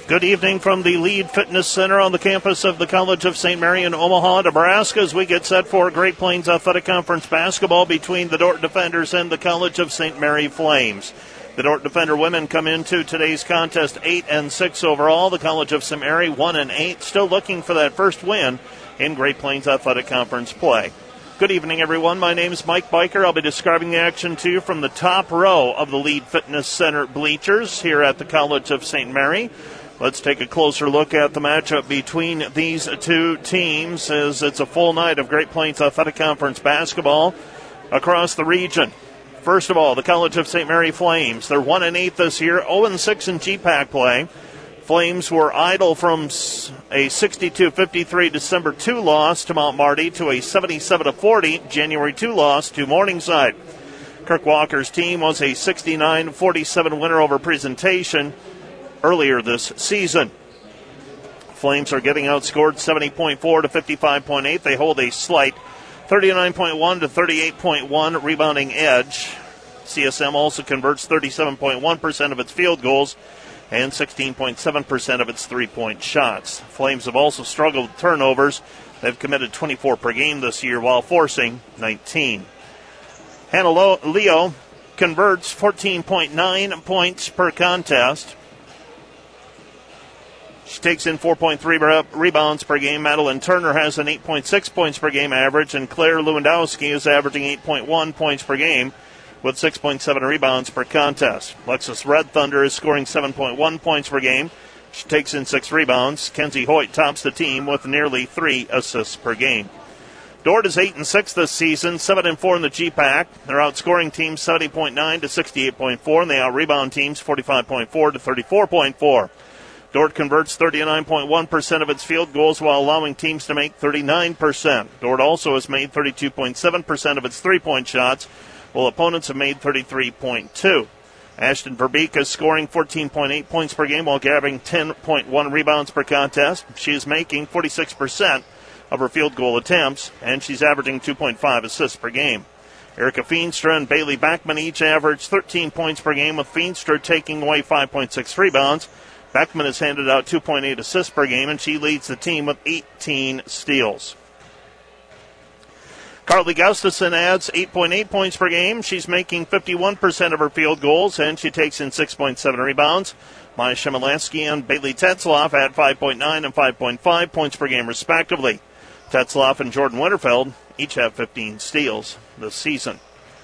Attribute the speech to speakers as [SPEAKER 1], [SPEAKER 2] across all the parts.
[SPEAKER 1] Good evening from the Lead Fitness Center on the campus of the College of St. Mary in Omaha, Nebraska, as we get set for Great Plains Athletic Conference basketball between the Dordt Defenders and the College of St. Mary Flames. The Dordt Defender women come into today's contest 8-6 overall. The College of St. Mary 1-8, still looking for that first win in Great Plains Athletic Conference play. Good evening, everyone. My name is Mike Biker. I'll be describing the action to you from the top row of the Lead Fitness Center bleachers here at the College of St. Mary. Let's take a closer look at the matchup between these two teams, as it's a full night of Great Plains Athletic Conference basketball across the region. First of all, the College of St. Mary Flames. They're 1-8 this year, 0-6 in GPAC play. Flames were idle from a 62-53 December 2 loss to Mount Marty to a 77-40 January 2 loss to Morningside. Kirk Walker's team was a 69-47 winner over Presentation earlier this season. Flames are getting outscored 70.4 to 55.8. They hold a slight 39.1 to 38.1 rebounding edge. CSM also converts 37.1% of its field goals and 16.7% of its three-point shots. Flames have also struggled with turnovers. They've committed 24 per game this year while forcing 19. Hannah Leo converts 14.9 points per contest. She takes in 4.3 rebounds per game. Madeline Turner has an 8.6 points per game average, and Claire Lewandowski is averaging 8.1 points per game with 6.7 rebounds per contest. Lexus Red Thunder is scoring 7.1 points per game. She takes in 6 rebounds. Kenzie Hoyt tops the team with nearly 3 assists per game. Dordt is 8-6 this season, 7-4 in the GPAC. They're outscoring teams 70.9 to 68.4, and they out-rebound teams 45.4 to 34.4. Dordt converts 39.1% of its field goals while allowing teams to make 39%. Dordt also has made 32.7% of its three-point shots, while opponents have made 33.2%. Ashton Verbeek is scoring 14.8 points per game while grabbing 10.1 rebounds per contest. She is making 46% of her field goal attempts, and she's averaging 2.5 assists per game. Erica Feenstra and Bailey Backman each average 13 points per game, with Feenstra taking away 5.6 rebounds. Beckman has handed out 2.8 assists per game, and she leads the team with 18 steals. Carly Gustafson adds 8.8 points per game. She's making 51% of her field goals, and she takes in 6.7 rebounds. Maya Shemilansky and Bailey Tetzloff add 5.9 and 5.5 points per game, respectively. Tetzloff and Jordan Winterfeld each have 15 steals this season.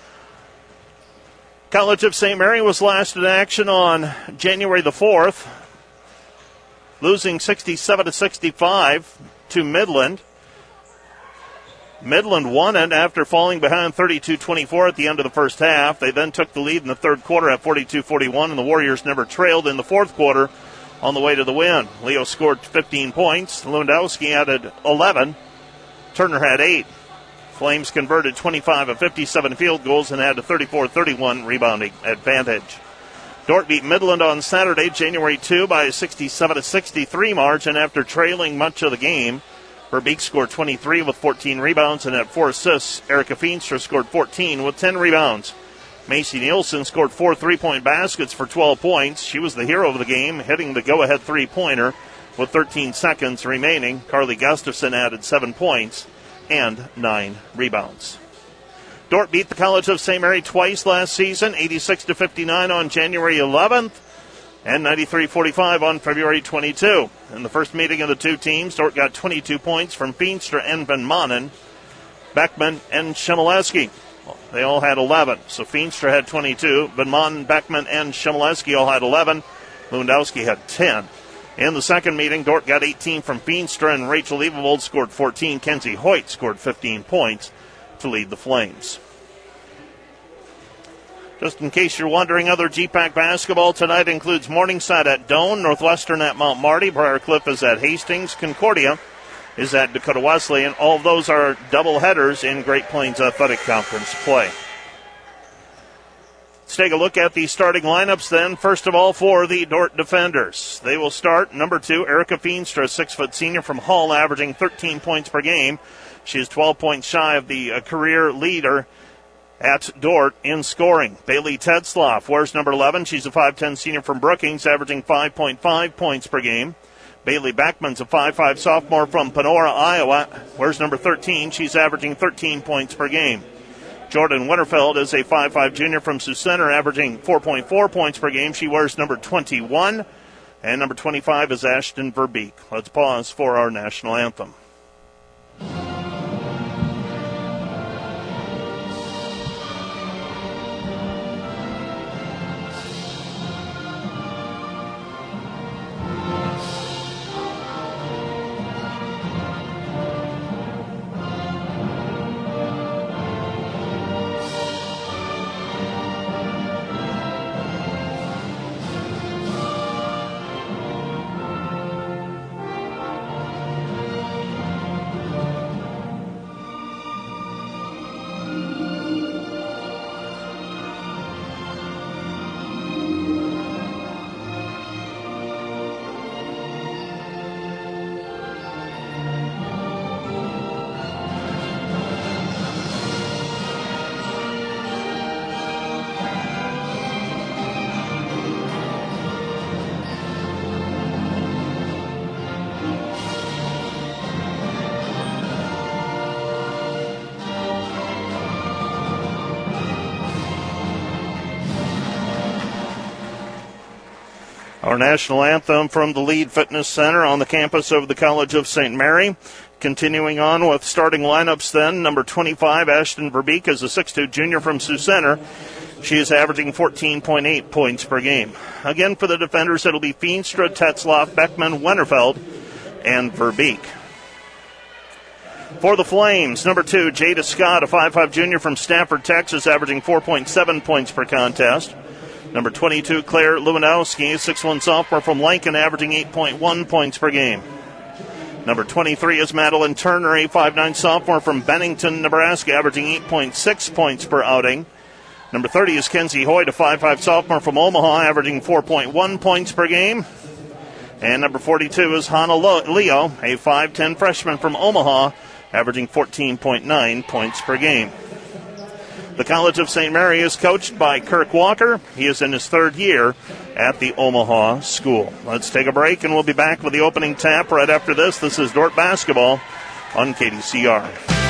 [SPEAKER 1] College of St. Mary was last in action on January the 4th. Losing 67-65 to Midland. Midland won it after falling behind 32-24 at the end of the first half. They then took the lead in the third quarter at 42-41, and the Warriors never trailed in the fourth quarter on the way to the win. Leo scored 15 points. Lewandowski added 11. Turner had 8. Flames converted 25 of 57 field goals and had a 34-31 rebounding advantage. Dordt beat Midland on Saturday, January 2, by a 67-63 margin after trailing much of the game. Verbeek scored 23 with 14 rebounds and had 4 assists. Erica Feenstra scored 14 with 10 rebounds. Macy Nielsen scored 4 3-point baskets for 12 points. She was the hero of the game, hitting the go-ahead three-pointer with 13 seconds remaining. Carly Gustafson added 7 points and 9 rebounds. Dordt beat the College of St. Mary twice last season, 86-59 on January 11th and 93-45 on February 22. In the first meeting of the two teams, Dordt got 22 points from Feenstra and Van Manen, Beckman, and Shemileski. They all had 11. So Feenstra had 22, Van Manen, Beckman, and Shemileski all had 11. Lewandowski had 10. In the second meeting, Dordt got 18 from Feenstra, and Rachel Levenvold scored 14. Kenzie Hoyt scored 15 points to lead the Flames. Just in case you're wondering, other GPAC basketball tonight includes Morningside at Doane, Northwestern at Mount Marty, Briarcliff is at Hastings, Concordia is at Dakota Wesleyan. All of those are double headers in Great Plains Athletic Conference play. Let's take a look at the starting lineups then. First of all, for the Dordt Defenders. They will start number 2, Erica Feenstra, 6-foot senior from Hull, averaging 13 points per game. She is 12 points shy of the career leader at Dordt in scoring. Bailey Tetzloff wears number 11. She's a 5'10 senior from Brookings, averaging 5.5 points per game. Bailey Beckman's a 5'5 sophomore from Panora, Iowa, wears number 13. She's averaging 13 points per game. Jordan Winterfeld is a 5'5 junior from Sioux Center, averaging 4.4 points per game. She wears number 21. And number 25 is Ashton Verbeek. Let's pause for our national anthem. Our national anthem from the Lead Fitness Center on the campus of the College of St. Mary. Continuing on with starting lineups then, number 25, Ashton Verbeek, is a 6'2 junior from Sioux Center. She is averaging 14.8 points per game. Again, for the defenders, it'll be Feenstra, Tetzloff, Beckman, Winterfeld, and Verbeek. For the Flames, number 2, Jada Scott, a 5'5 junior from Stafford, Texas, averaging 4.7 points per contest. Number 22, Claire Lewandowski, 6'1 sophomore from Lincoln, averaging 8.1 points per game. Number 23 is Madeline Turner, a 5'9 sophomore from Bennington, Nebraska, averaging 8.6 points per outing. Number 30 is Kenzie Hoyt, a 5'5 sophomore from Omaha, averaging 4.1 points per game. And number 42 is Hannah Leo, a 5'10 freshman from Omaha, averaging 14.9 points per game. The College of St. Mary is coached by Kirk Walker. He is in his third year at the Omaha school. Let's take a break, and we'll be back with the opening tap right after this. This is Dordt basketball on KDCR.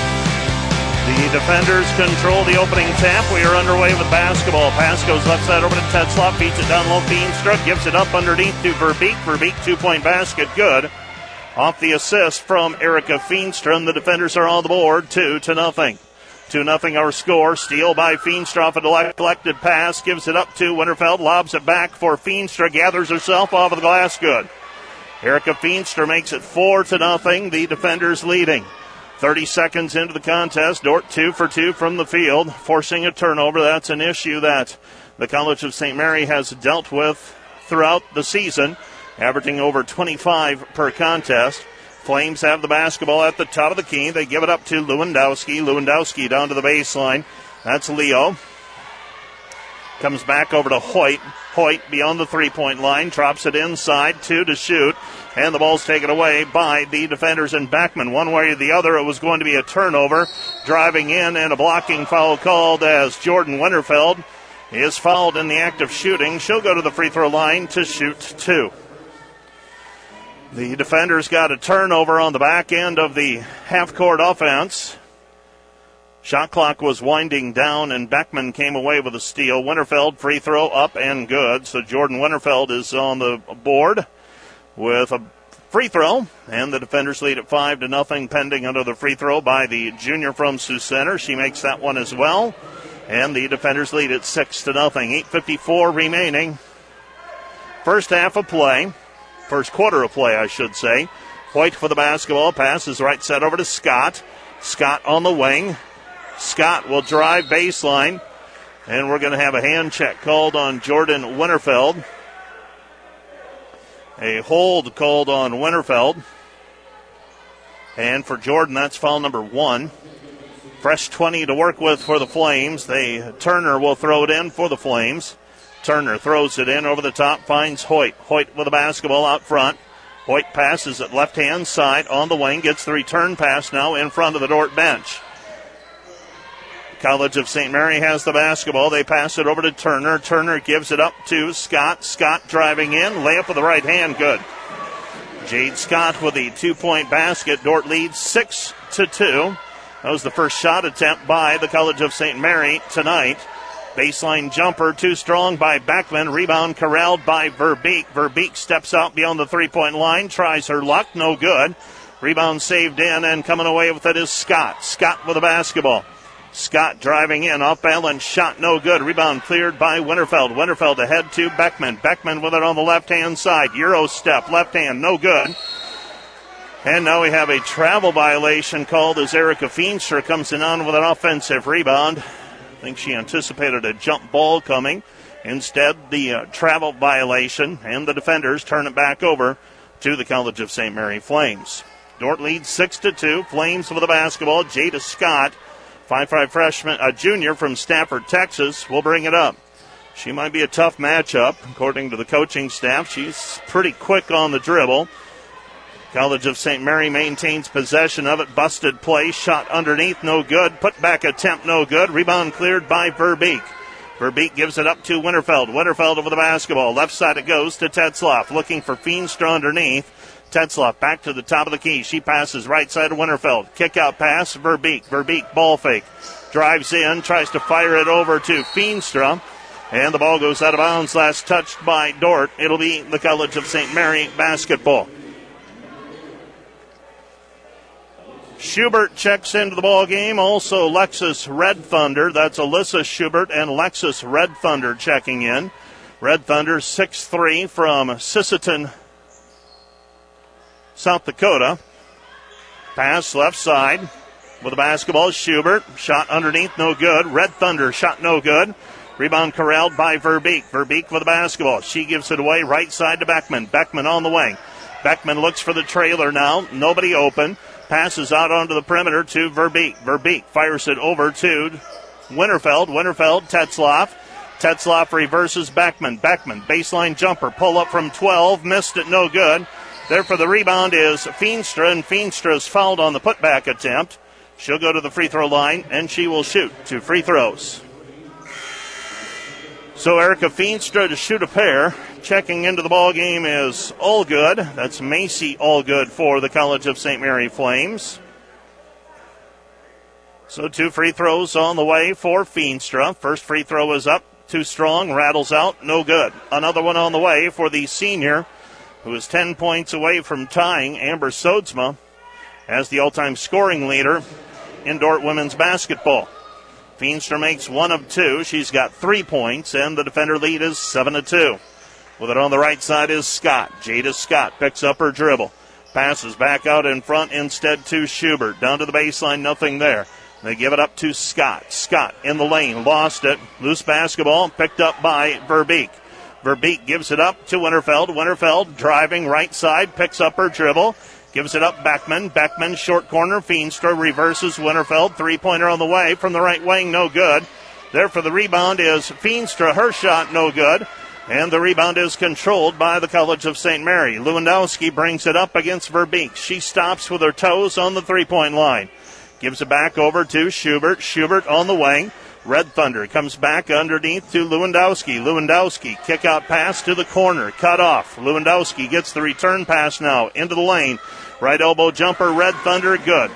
[SPEAKER 1] The defenders control the opening tap. We are underway with basketball. Pass goes left side over to Tetzloff. Feeds it down low. Feenstra gives it up underneath to Verbeek. Verbeek, 2-point basket. Good. Off the assist from Erica Feenstra, and the defenders are on the board, 2-0. 2-0 our score. Steal by Feenstra off a deflected pass. Gives it up to Winterfeld. Lobs it back for Feenstra. Gathers herself off of the glass. Good. Erica Feenstra makes it 4-0. The defenders leading. 30 seconds into the contest. Dordt 2 for 2 from the field. Forcing a turnover. That's an issue that the College of St. Mary has dealt with throughout the season. Averaging over 25 per contest. Flames have the basketball at the top of the key. They give it up to Lewandowski. Lewandowski down to the baseline. That's Leo. Comes back over to Hoyt. Hoyt beyond the three-point line. Drops it inside. 2 to shoot. And the ball's taken away by the defenders in Beckman. One way or the other, it was going to be a turnover. Driving in and a blocking foul called as Jordan Winterfeld is fouled in the act of shooting. She'll go to the free throw line to shoot 2. The defenders got a turnover on the back end of the half-court offense. Shot clock was winding down, and Beckman came away with a steal. Winterfeld, free throw, up and good. So Jordan Winterfeld is on the board with a free throw, and the defenders lead at 5-0, pending another free throw by the junior from Sioux Center. She makes that one as well, and the defenders lead at 6-0. 8:54 remaining. First half of play. First quarter of play, I should say. Hoyt for the basketball. Passes right set over to Scott. Scott on the wing. Scott will drive baseline. And we're going to have a hand check called on Jordan Winterfeld. A hold called on Winterfeld. And for Jordan, that's foul number 1. Fresh 20 to work with for the Flames. Turner will throw it in for the Flames. Turner throws it in over the top, finds Hoyt. Hoyt with the basketball out front. Hoyt passes it left-hand side on the wing, gets the return pass now in front of the Dordt bench. College of St. Mary has the basketball. They pass it over to Turner. Turner gives it up to Scott. Scott driving in. Layup with the right hand. Good. Jade Scott with the 2-point basket. Dordt leads 6-2. That was the first shot attempt by the College of St. Mary tonight. Baseline jumper, too strong by Beckman. Rebound corralled by Verbeek. Verbeek steps out beyond the 3-point line. Tries her luck. No good. Rebound saved in, and coming away with it is Scott. Scott with the basketball. Scott driving in, off balance shot, no good. Rebound cleared by Winterfeld. Winterfeld ahead to Beckman. Beckman with it on the left-hand side. Euro step, left hand, no good. And now we have a travel violation called as Erica Feenstra comes in on with an offensive rebound. I think she anticipated a jump ball coming. Instead, the travel violation, and the defenders turn it back over to the College of St. Mary Flames. Dordt leads 6-2. Flames with the basketball. Jada Scott, 5'5" freshman, a junior from Stafford, Texas, will bring it up. She might be a tough matchup, according to the coaching staff. She's pretty quick on the dribble. College of St. Mary maintains possession of it. Busted play, shot underneath, no good. Put back attempt, no good. Rebound cleared by Verbeek. Verbeek gives it up to Winterfeld. Winterfeld over the basketball. Left side it goes to Tetzloff, looking for Feenstra underneath. Tetzloff back to the top of the key. She passes right side of Winterfeld. Kick out pass, Verbeek. Verbeek ball fake. Drives in, tries to fire it over to Feenstra. And the ball goes out of bounds. Last touched by Dordt. It'll be the College of St. Mary basketball. Schubert checks into the ball game. Also Lexus Red Thunder. That's Alyssa Schubert and Lexus Red Thunder checking in. Red Thunder 6'3" from Sisseton, South Dakota. Pass left side with the basketball. Schubert. Shot underneath, no good. Red Thunder shot no good. Rebound corralled by Verbeek. Verbeek with the basketball. She gives it away right side to Beckman. Beckman on the wing. Beckman looks for the trailer now. Nobody open. Passes out onto the perimeter to Verbeek. Verbeek fires it over to Winterfeld. Winterfeld, Tetzloff. Tetzloff reverses Beckman. Beckman, baseline jumper. Pull up from 12. Missed it, no good. There for the rebound is Feenstra, and Feenstra's fouled on the putback attempt. She'll go to the free throw line, and she will shoot 2 free throws. So Erica Feenstra to shoot a pair. Checking into the ball game is Allgood. That's Macy Allgood for the College of St. Mary Flames. So 2 free throws on the way for Feenstra. First free throw is up, too strong, rattles out, no good. Another one on the way for the senior, who is 10 points away from tying Amber Sodsma as the all-time scoring leader in Dordt women's basketball. Feenstra makes 1 of 2. She's got 3 points, and the defender lead is 7-2. With it on the right side is Scott. Jada Scott picks up her dribble. Passes back out in front instead to Schubert. Down to the baseline, nothing there. They give it up to Scott. Scott in the lane, lost it. Loose basketball picked up by Verbeek. Verbeek gives it up to Winterfeld. Winterfeld driving right side, picks up her dribble. Gives it up Beckman. Beckman, short corner. Feenstra reverses Winterfeld. 3-pointer on the way from the right wing, no good. There for the rebound is Feenstra. Her shot, no good. And the rebound is controlled by the College of St. Mary. Lewandowski brings it up against Verbeek. She stops with her toes on the 3-point line. Gives it back over to Schubert. Schubert on the wing. Red Thunder comes back underneath to Lewandowski. Lewandowski, kick out pass to the corner. Cut off. Lewandowski gets the return pass now into the lane. Right elbow jumper, Red Thunder, good.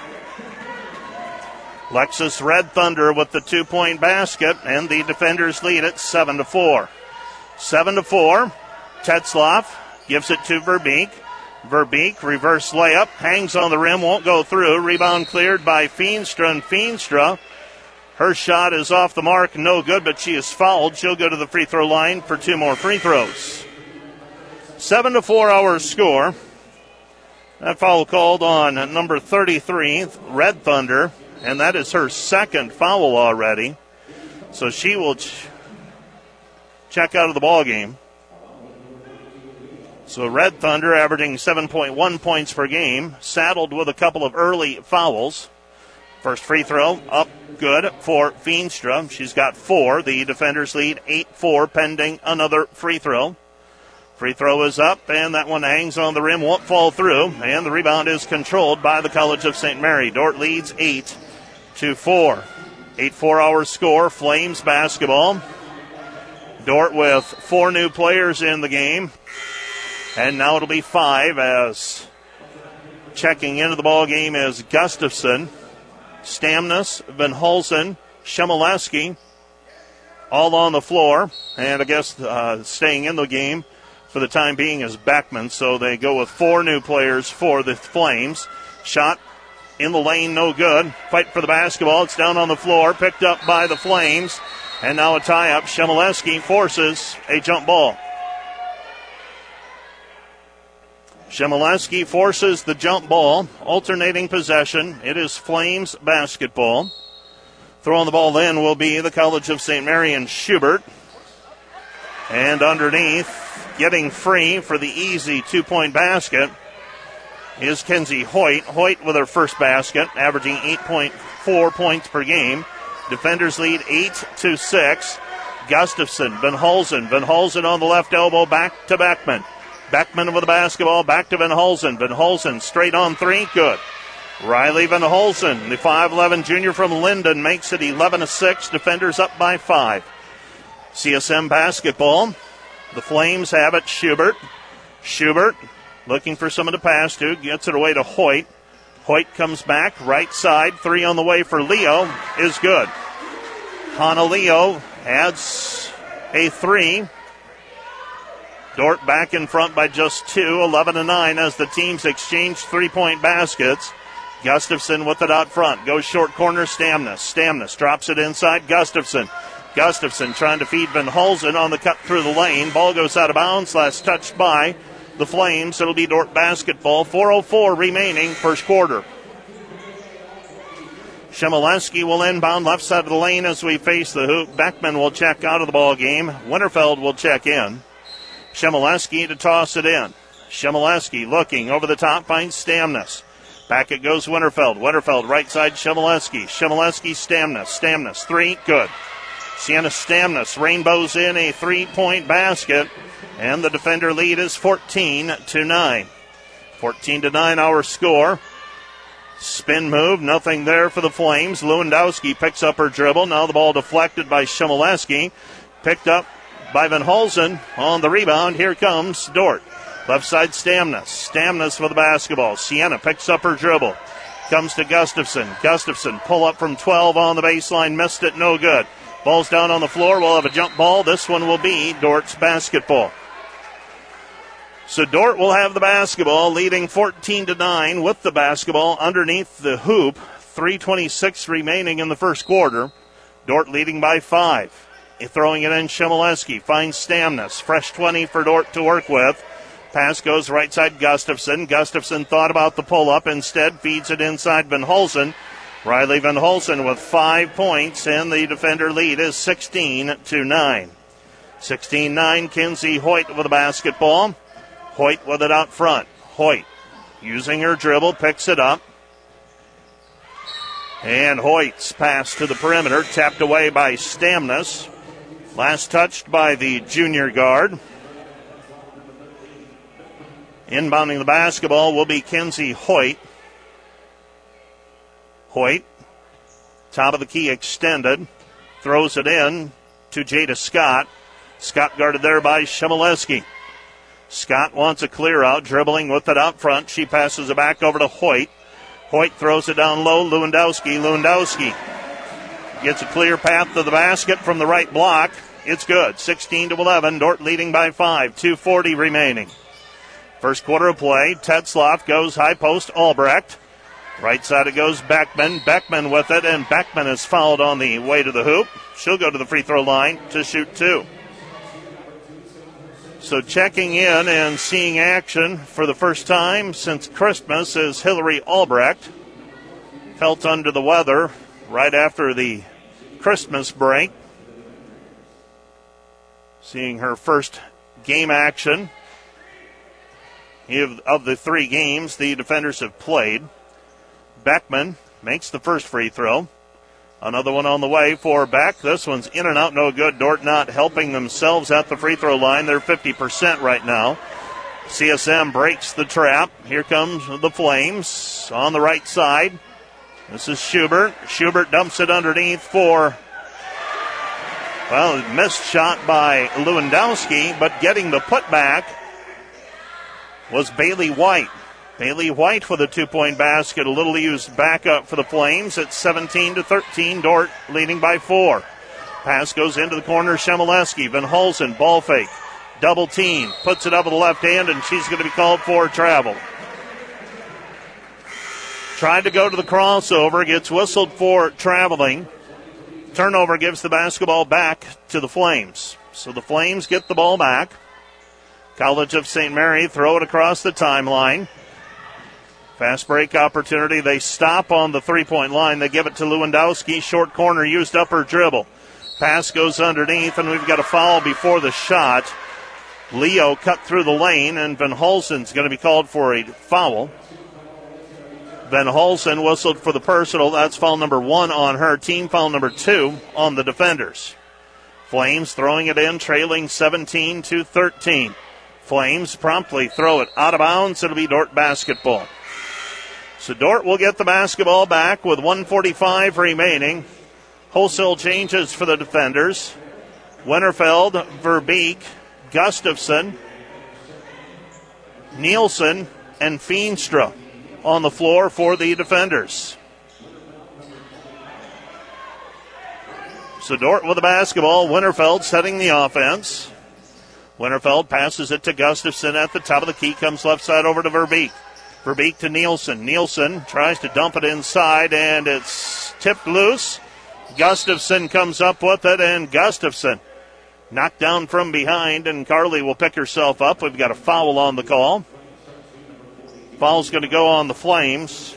[SPEAKER 1] Lexus Red Thunder with the 2-point basket, and the defenders lead it 7-4. 7-4. Tetzloff gives it to Verbeek. Verbeek, reverse layup, hangs on the rim, won't go through. Rebound cleared by Feenstra, and Feenstra, her shot is off the mark, no good, but she is fouled. She'll go to the free throw line for 2 more free throws. 7-4 our score. That foul called on number 33, Red Thunder, and that is her second foul already. So she will check out of the ball game. So Red Thunder averaging 7.1 points per game, saddled with a couple of early fouls. First free throw up good for Feenstra. She's got 4. The defenders lead 8-4 pending another free throw. Free throw is up, and that one hangs on the rim, won't fall through, and the rebound is controlled by the College of St. Mary. Dordt leads 8-4. 8-4 our score. Flames basketball. Dordt with 4 new players in the game. And now it'll be 5 as checking into the ball game is Gustafson, Stamnus, Van Hulsen, Shemileski, all on the floor. And I guess staying in the game for the time being is Beckman. So they go with 4 new players for the Flames. Shot in the lane, no good. Fight for the basketball. It's down on the floor, picked up by the Flames. And now a tie-up. Shemileski forces a jump ball. Shemileski forces the jump ball. Alternating possession. It is Flames basketball. Throwing the ball then will be the College of St. Mary and Schubert. And underneath, getting free for the easy 2-point basket is Kenzie Hoyt. Hoyt with her first basket, averaging 8.4 points per game. Defenders lead 8-6. Gustafson, Van Hulsen. Van Hulsen on the left elbow, back to Beckman. Beckman with the basketball, back to Van Hulsen. Van Hulsen straight on 3, good. Riley Van Hulsen, the 5'11 junior from Linden, makes it 11-6. Defenders up by 5. CSM basketball. The Flames have it. Schubert. Schubert looking for someone to pass to. Gets it away to Hoyt. Hoyt comes back. Right side. 3 on the way for Leo. Is good. Hannah Leo adds a 3. Dordt back in front by just 2. 11-9 as the teams exchange 3-point baskets. Gustafson with it out front. Goes short corner. Stamnus. Stamnus drops it inside. Gustafson. Gustafson trying to feed Van Hulsen on the cut through the lane. Ball goes out of bounds. Last touched by the Flames. It'll be Dordt basketball. 4:04 remaining first quarter. Shemileski will inbound left side of the lane as we face the hoop. Beckman will check out of the ball game. Winterfeld will check in. Shemileski to toss it in. Shemileski looking over the top, finds Stamnus. Back it goes Winterfeld. Winterfeld right side Shemileski. Shemileski Stamnus. Stamnus 3, good. Sienna Stamnus rainbows in a 3-point basket, and the defender lead is 14-9. 14-9 our score. Spin move, nothing there for the Flames. Lewandowski picks up her dribble. Now the ball deflected by Shemileski. Picked up by Van Hulsen on the rebound. Here comes Dordt. Left side Stamnus. Stamnus for the basketball. Sienna picks up her dribble. Comes to Gustafson. Gustafson pull up from 12 on the baseline. Missed it, no good. Ball's down on the floor. We'll have a jump ball. This one will be Dordt's basketball. So Dordt will have the basketball, leading 14-9 with the basketball underneath the hoop. 3:26 remaining in the first quarter. Dordt leading by 5. Throwing it in, Shemileski finds Stamnus. Fresh 20 for Dordt to work with. Pass goes right side Gustafson. Gustafson thought about the pull-up. Instead, feeds it inside Van Hulsen. Riley Van Hulsen with 5 points, and the defender lead is 16-9. 16-9, Kenzie Hoyt with the basketball. Hoyt with it out front. Hoyt using her dribble, picks it up. And Hoyt's pass to the perimeter, tapped away by Stamnus. Last touched by the junior guard. Inbounding the basketball will be Kenzie Hoyt. Hoyt, top of the key extended, throws it in to Jada Scott. Scott guarded there by Shemileski. Scott wants a clear out, dribbling with it out front. She passes it back over to Hoyt. Hoyt throws it down low. Lewandowski. Lewandowski gets a clear path to the basket from the right block. It's good. 16-11. Dordt leading by 5. 2:40 remaining. First quarter of play. Tetzloff goes high post. Albrecht. Right side it goes Beckman. Beckman with it, and Beckman is fouled on the way to the hoop. She'll go to the free throw line to shoot 2. So checking in and seeing action for the first time since Christmas is Hillary Albrecht. Felt under the weather right after the Christmas break. Seeing her first game action of the 3 games the defenders have played. Beckman makes the first free throw. Another one on the way for Beck. This one's in and out, no good. Dordt not helping themselves at the free throw line. They're 50% right now. CSM breaks the trap. Here comes the Flames on the right side. This is Schubert. Schubert dumps it underneath for, well, missed shot by Lewandowski, but getting the putback was Bailey White. Bailey White with a 2-point basket. A little used backup for the Flames. It's 17-13. Dordt leading by 4. Pass goes into the corner. Shemileski. Van Hulsen, ball fake. Double team. Puts it up with the left hand, and she's going to be called for travel. Tried to go to the crossover, gets whistled for traveling. Turnover gives the basketball back to the Flames. So the Flames get the ball back. College of St. Mary throw it across the timeline. Fast break opportunity. They stop on the 3-point line. They give it to Lewandowski. Short corner, used up her dribble. Pass goes underneath, and we've got a foul before the shot. Leo cut through the lane, and Van Hulsen's going to be called for a foul. Van Hulsen whistled for the personal. That's foul number 1 on her. Team foul number 2 on the defenders. Flames throwing it in, trailing 17-13. Flames promptly throw it out of bounds. It'll be Dordt basketball. So Dordt will get the basketball back with 1:45 remaining. Wholesale changes for the defenders. Winterfeld, Verbeek, Gustafson, Nielsen, and Feenstra on the floor for the defenders. So Dordt with the basketball. Winterfeld setting the offense. Winterfeld passes it to Gustafson at the top of the key. Comes left side over to Verbeek. Verbeek to Nielsen. Nielsen tries to dump it inside, and it's tipped loose. Gustafson comes up with it, and Gustafson knocked down from behind, and Carly will pick herself up. We've got a foul on the call. Foul's going to go on the Flames.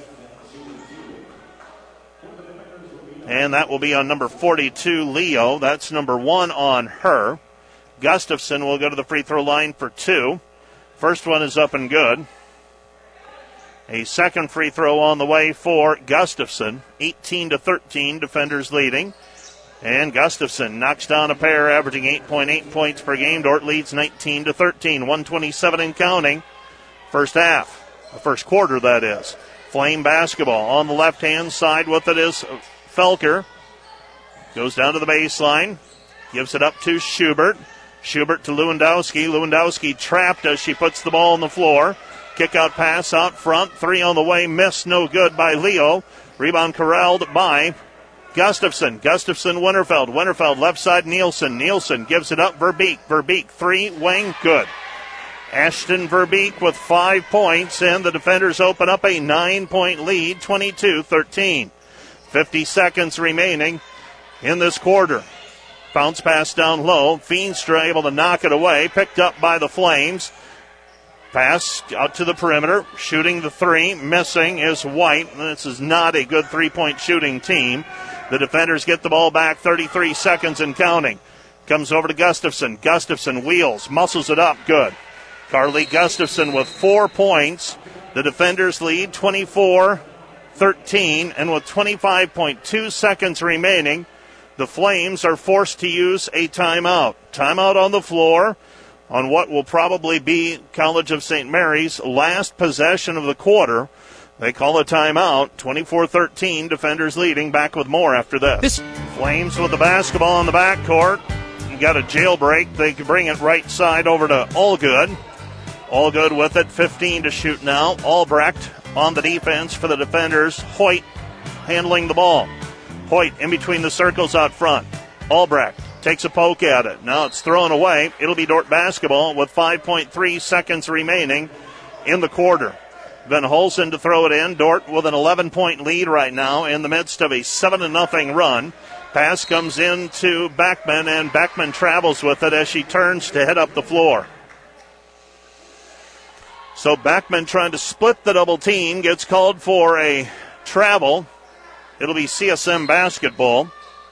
[SPEAKER 1] And that will be on number 42, Leo. That's number 1 on her. Gustafson will go to the free throw line for 2. First one is up and good. A second free throw on the way for Gustafson. 18-13, defenders leading. And Gustafson knocks down a pair, averaging 8.8 points per game. Dordt leads 19-13, 127 and counting. First half. The first quarter, that is. Flame basketball on the left-hand side with it is Felker. Goes down to the baseline. Gives it up to Schubert. Schubert to Lewandowski. Lewandowski trapped as she puts the ball on the floor. Kick out pass out front. 3 on the way. Miss, no good by Leo. Rebound corralled by Gustafson. Gustafson, Winterfeld. Winterfeld, left side, Nielsen. Nielsen gives it up. Verbeek. Verbeek, 3, wing, good. Ashton Verbeek with 5 points, and the defenders open up a 9-point lead, 22-13. 50 seconds remaining in this quarter. Bounce pass down low. Feenstra able to knock it away. Picked up by the Flames. Pass out to the perimeter. Shooting the 3. Missing is White. This is not a good 3-point shooting team. The defenders get the ball back. 33 seconds and counting. Comes over to Gustafson. Gustafson wheels. Muscles it up. Good. Carly Gustafson with 4 points. The defenders lead 24-13. And with 25.2 seconds remaining, the Flames are forced to use a timeout. Timeout on the floor on what will probably be College of St. Mary's last possession of the quarter. They call a timeout. 24-13, defenders leading. Back with more after this. Flames with the basketball on the backcourt. Got a jailbreak. They can bring it right side over to Allgood. Allgood with it. 15 to shoot now. Albrecht on the defense for the defenders. Hoyt handling the ball. Hoyt in between the circles out front. Albrecht takes a poke at it. Now it's thrown away. It'll be Dordt basketball with 5.3 seconds remaining in the quarter. Van Hulsen to throw it in. Dordt with an 11-point lead right now in the midst of a 7-0 run. Pass comes in to Beckman, and Beckman travels with it as she turns to head up the floor. So Beckman trying to split the double team, gets called for a travel. It'll be CSM basketball.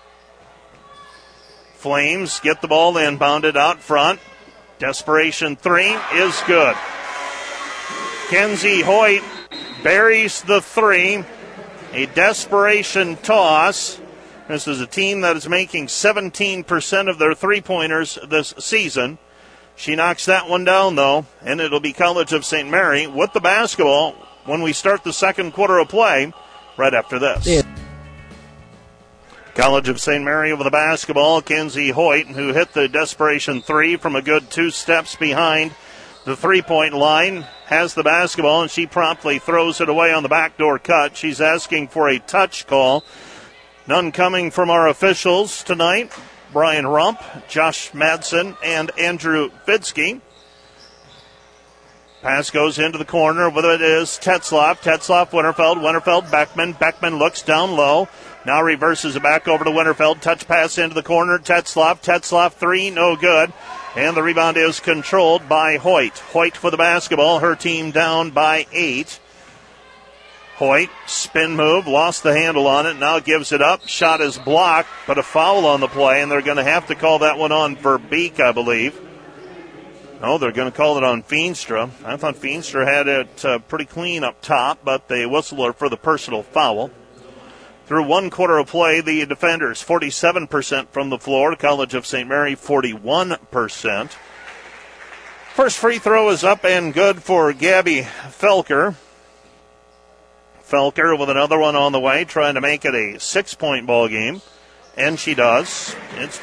[SPEAKER 1] Flames get the ball inbounded out front. Desperation 3 is good. Kenzie Hoyt buries the 3. A desperation toss. This is a team that is making 17% of their three-pointers this season. She knocks that one down, though, and it'll be College of St. Mary with the basketball when we start the second quarter of play right after this. Yeah. College of St. Mary with the basketball. Kenzie Hoyt, who hit the desperation three from a good 2 steps behind the three-point line, has the basketball, and she promptly throws it away on the backdoor cut. She's asking for a touch call. None coming from our officials tonight. Brian Rump, Josh Madsen, and Andrew Fidsky. Pass goes into the corner. With it is Tetzloff. Tetzloff, Winterfeld, Beckman. Beckman looks down low. Now reverses it back over to Winterfeld. Touch pass into the corner. Tetzloff three, no good. And the rebound is controlled by Hoyt. Hoyt for the basketball. Her team down by 8. Hoyt, spin move, lost the handle on it, now gives it up. Shot is blocked, but a foul on the play, and they're going to have to call that one on Verbeek, I believe. No, they're going to call it on Feenstra. I thought Feenstra had it pretty clean up top, but they whistle her for the personal foul. Through 1 quarter of play, the defenders 47% from the floor. College of St. Mary 41%. First free throw is up and good for Gabby Felker. Felker with another one on the way, trying to make it a 6-point ball game. And she does. It's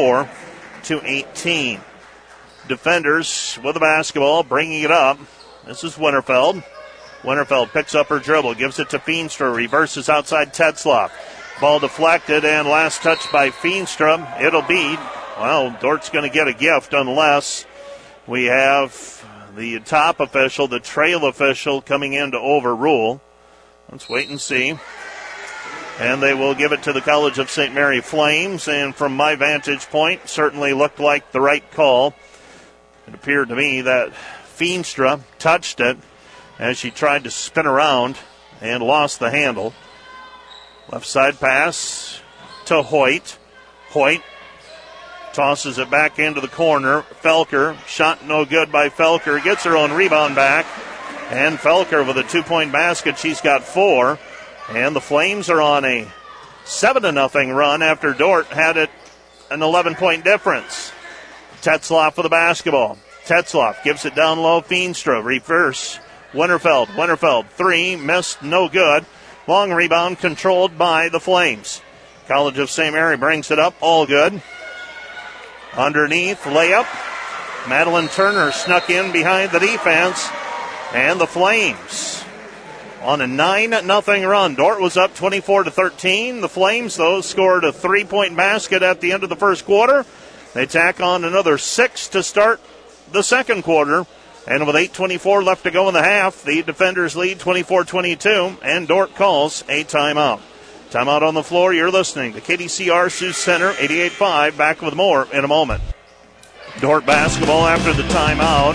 [SPEAKER 1] 24-18. Defenders with the basketball, bringing it up. This is Winterfeld. Winterfeld picks up her dribble, gives it to Feenstra, reverses outside Tetzloff. Ball deflected, and last touch by Feenstra. It'll be, well, Dort's going to get a gift unless we have the top official, the trail official, coming in to overrule. Let's wait and see. And they will give it to the College of St. Mary Flames, and from my vantage point, certainly looked like the right call. It appeared to me that Feenstra touched it as she tried to spin around and lost the handle. Left side pass to Hoyt. Hoyt tosses it back into the corner. Felker, shot no good by Felker, gets her own rebound back. And Felker with a 2-point basket. She's got 4. And the Flames are on a 7-0 run after Dort had it an 11-point difference. Tetzloff for the basketball. Tetzloff gives it down low. Feenstra, reverse. Winterfeld, 3, missed, no good. Long rebound controlled by the Flames. College of St. Mary brings it up, all good. Underneath, layup. Madeline Turner snuck in behind the defense. And the Flames on a 9-0 run. Dort was up 24-13. The Flames, though, scored a 3-point basket at the end of the first quarter. They tack on another 6 to start the second quarter. And with 8:24 left to go in the half, the defenders lead 24-22, and Dort calls a timeout. Timeout on the floor. You're listening to KDCR Sioux Center, 88.5. Back with more in a moment. Dort basketball after the timeout.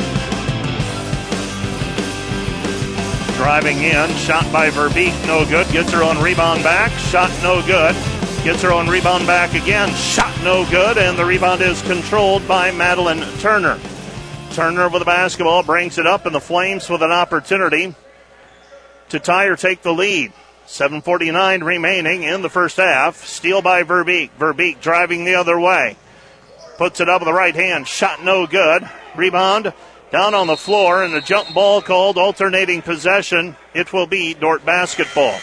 [SPEAKER 1] Driving in, shot by Verbeek, no good. Gets her own rebound back, shot no good. Gets her own rebound back again, shot no good, and the rebound is controlled by Madeline Turner. Turner with the basketball, brings it up, and the Flames with an opportunity to tie or take the lead. 7:49 remaining in the first half. Steal by Verbeek. Verbeek driving the other way. Puts it up with the right hand. Shot no good. Rebound down on the floor, and a jump ball called, alternating possession. It will be Dort basketball.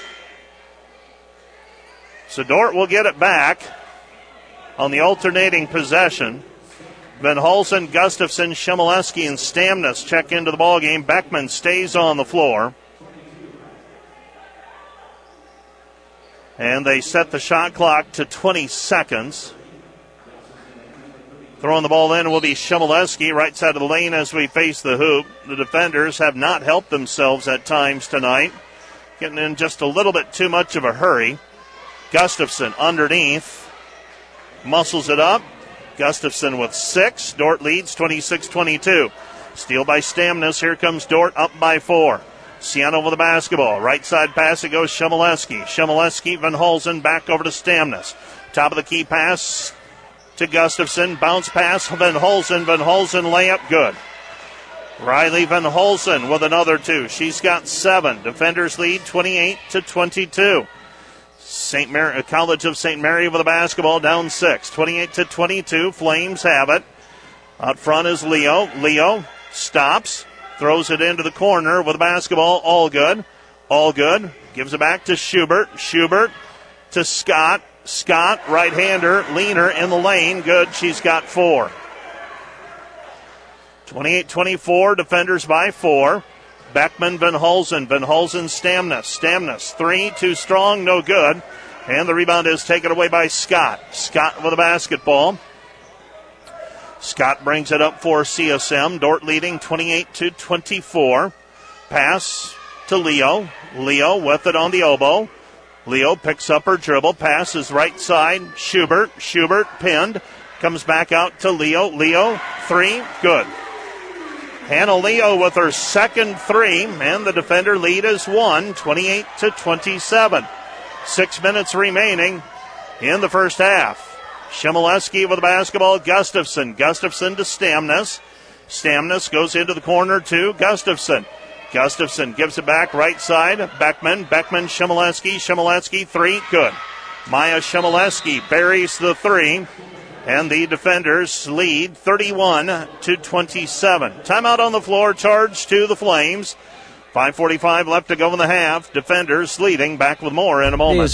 [SPEAKER 1] So Dort will get it back on the alternating possession. Van Hulsen, Gustafson, Shimoleski, and Stamnus check into the ballgame. Beckman stays on the floor. And they set the shot clock to 20 seconds. Throwing the ball in will be Shimoleski, right side of the lane as we face the hoop. The defenders have not helped themselves at times tonight. Getting in just a little bit too much of a hurry. Gustafson underneath. Muscles it up. Gustafson with 6. Dort leads 26-22. Steal by Stamnus. Here comes Dort up by 4. Sienna with the basketball. Right side pass. It goes Shimoleski. Shimoleski, Van Hulsen back over to Stamnus. Top of the key pass to Gustafson. Bounce pass. Van Hulsen. Van Hulsen layup good. Riley Van Hulsen with another 2. She's got 7. Defenders lead 28-22. St. Mary, College of St. Mary with the basketball down 6. 28-22. Flames have it. Out front is Leo. Leo stops. Throws it into the corner with the basketball. All good. All good. Gives it back to Schubert. Schubert to Scott. Scott, right-hander, leaner in the lane. Good. She's got 4. 28-24, defenders by 4. Beckman, Van Hulsen. Van Hulsen, Stamnus. Stamnus, 3, too strong, no good. And the rebound is taken away by Scott. Scott with a basketball. Scott brings it up for CSM. Dordt leading 28-24. Pass to Leo. Leo with it on the elbow. Leo picks up her dribble. Passes right side. Schubert. Schubert pinned. Comes back out to Leo. Leo, 3, good. Hannah Leo with her second 3, and the defender lead is 1, 28-27. 6 minutes remaining in the first half. Shimoleski with the basketball. Gustafson. Gustafson to Stamnus. Stamnus goes into the corner to Gustafson. Gustafson gives it back right side. Beckman. Beckman, Shimoleski. Shimoleski, 3, good. Maya Shimoleski buries the 3. And the defenders lead 31-27. Timeout on the floor, charge to the Flames. 5:45 left to go in the half. Defenders leading. Back with more in a moment.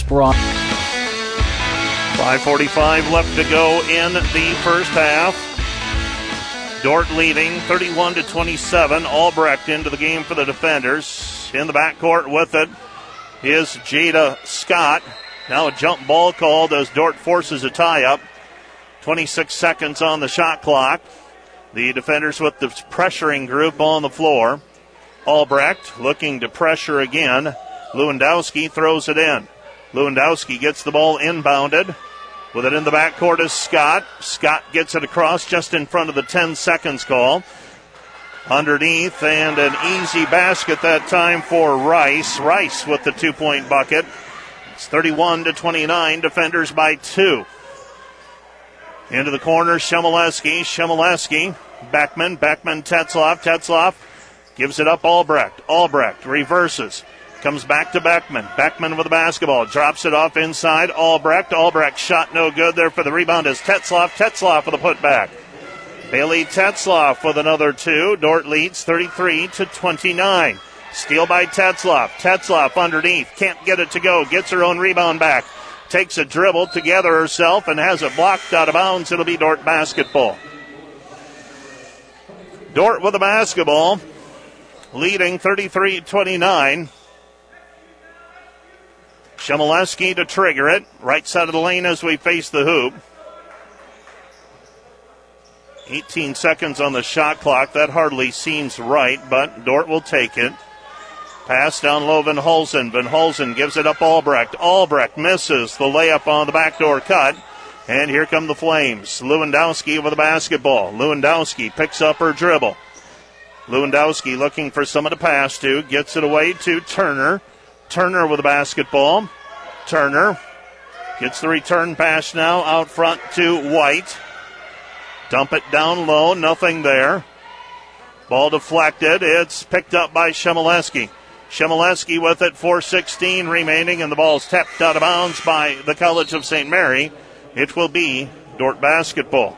[SPEAKER 1] 5:45 left to go in the first half. Dordt leading 31-27. Albrecht into the game for the defenders. In the backcourt with it is Jada Scott. Now a jump ball called as Dordt forces a tie-up. 26 seconds on the shot clock. The defenders with the pressuring group on the floor. Albrecht looking to pressure again. Lewandowski throws it in. Lewandowski gets the ball inbounded. With it in the backcourt is Scott. Scott gets it across just in front of the 10 seconds call. Underneath, and an easy basket that time for Rice. Rice with the 2-point bucket. It's 31-29, defenders by 2. Into the corner, Shimoleski. Shimoleski. Beckman. Beckman, Tetzloff. Tetzloff gives it up, Albrecht. Albrecht reverses. Comes back to Beckman. Beckman with the basketball. Drops it off inside. Albrecht. Albrecht shot no good there for the rebound is Tetzloff. Tetzloff with a putback. Bailey Tetzloff with another 2. Dordt leads 33-29. Steal by Tetzloff. Tetzloff underneath. Can't get it to go. Gets her own rebound back. Takes a dribble to gather herself and has it blocked out of bounds. It'll be Dordt basketball. Dordt with the basketball, leading 33-29. Shimoleski to trigger it. Right side of the lane as we face the hoop. 18 seconds on the shot clock. That hardly seems right, but Dordt will take it. Pass down low, Van Hulsen. Van Hulsen gives it up Albrecht. Albrecht misses the layup on the backdoor cut. And here come the Flames. Lewandowski with the basketball. Lewandowski picks up her dribble. Lewandowski looking for someone to pass to. Gets it away to Turner. Turner with the basketball. Turner gets the return pass now out front to White. Dump it down low. Nothing there. Ball deflected. It's picked up by Shimoleski. Shimoleski with it, 4:16 remaining, and the ball's tapped out of bounds by the College of St. Mary. It will be Dordt basketball.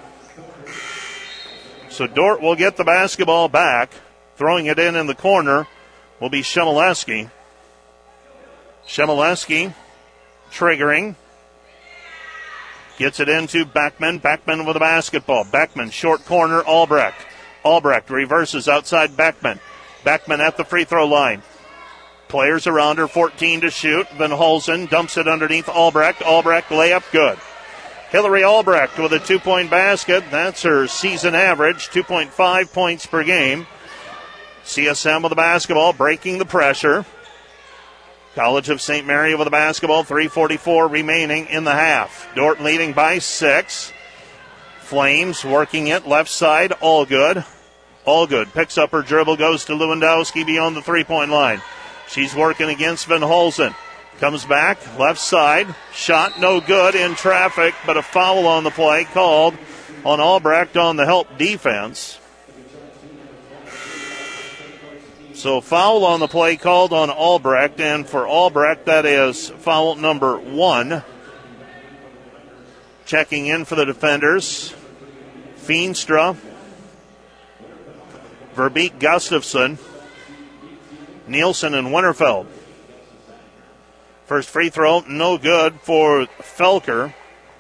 [SPEAKER 1] So Dordt will get the basketball back. Throwing it in the corner will be Shimoleski. Shimoleski triggering. Gets it into Beckman. Beckman with the basketball. Beckman, short corner, Albrecht. Albrecht reverses outside Beckman. Beckman at the free throw line. Players around her, 14 to shoot. Van Hulsen dumps it underneath Albrecht. Albrecht layup, good. Hillary Albrecht with a 2-point basket. That's her season average, 2.5 points per game. CSM with the basketball, breaking the pressure. College of St. Mary with the basketball, 3:44 remaining in the half. Dordt leading by 6. Flames working it left side, Allgood. Allgood picks up her dribble, goes to Lewandowski beyond the 3-point line. She's working against Van Hulsen. Comes back, left side. Shot no good in traffic, but a foul on the play called on Albrecht on the help defense. So foul on the play called on Albrecht, and for Albrecht that is foul number 1. Checking in for the defenders, Feenstra, Verbeek Gustafson, Nielsen, and Winterfeld. First free throw, no good for Felker.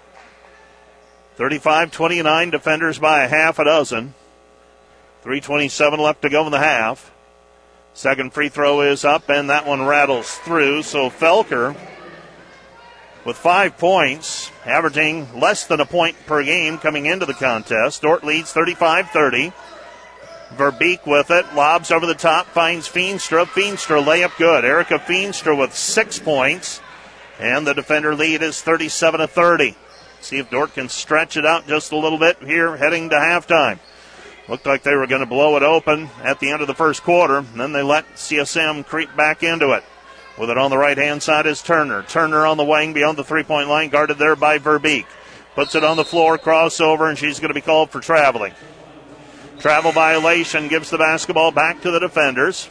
[SPEAKER 1] 35-29, defenders by a half a dozen. 3:27 left to go in the half. Second free throw is up, and that one rattles through. So Felker with 5 points, averaging less than a point per game coming into the contest. Dordt leads 35-30. Verbeek with it, lobs over the top, finds Feenstra. Feenstra layup good. Erica Feenstra with 6 points, and the defender lead is 37-30. See if Dordt can stretch it out just a little bit here heading to halftime. Looked like they were going to blow it open at the end of the first quarter, and then they let CSM creep back into it. With it on the right-hand side is Turner. Turner on the wing beyond the three-point line, guarded there by Verbeek. Puts it on the floor, crossover, and she's going to be called for traveling. Travel violation gives the basketball back to the defenders.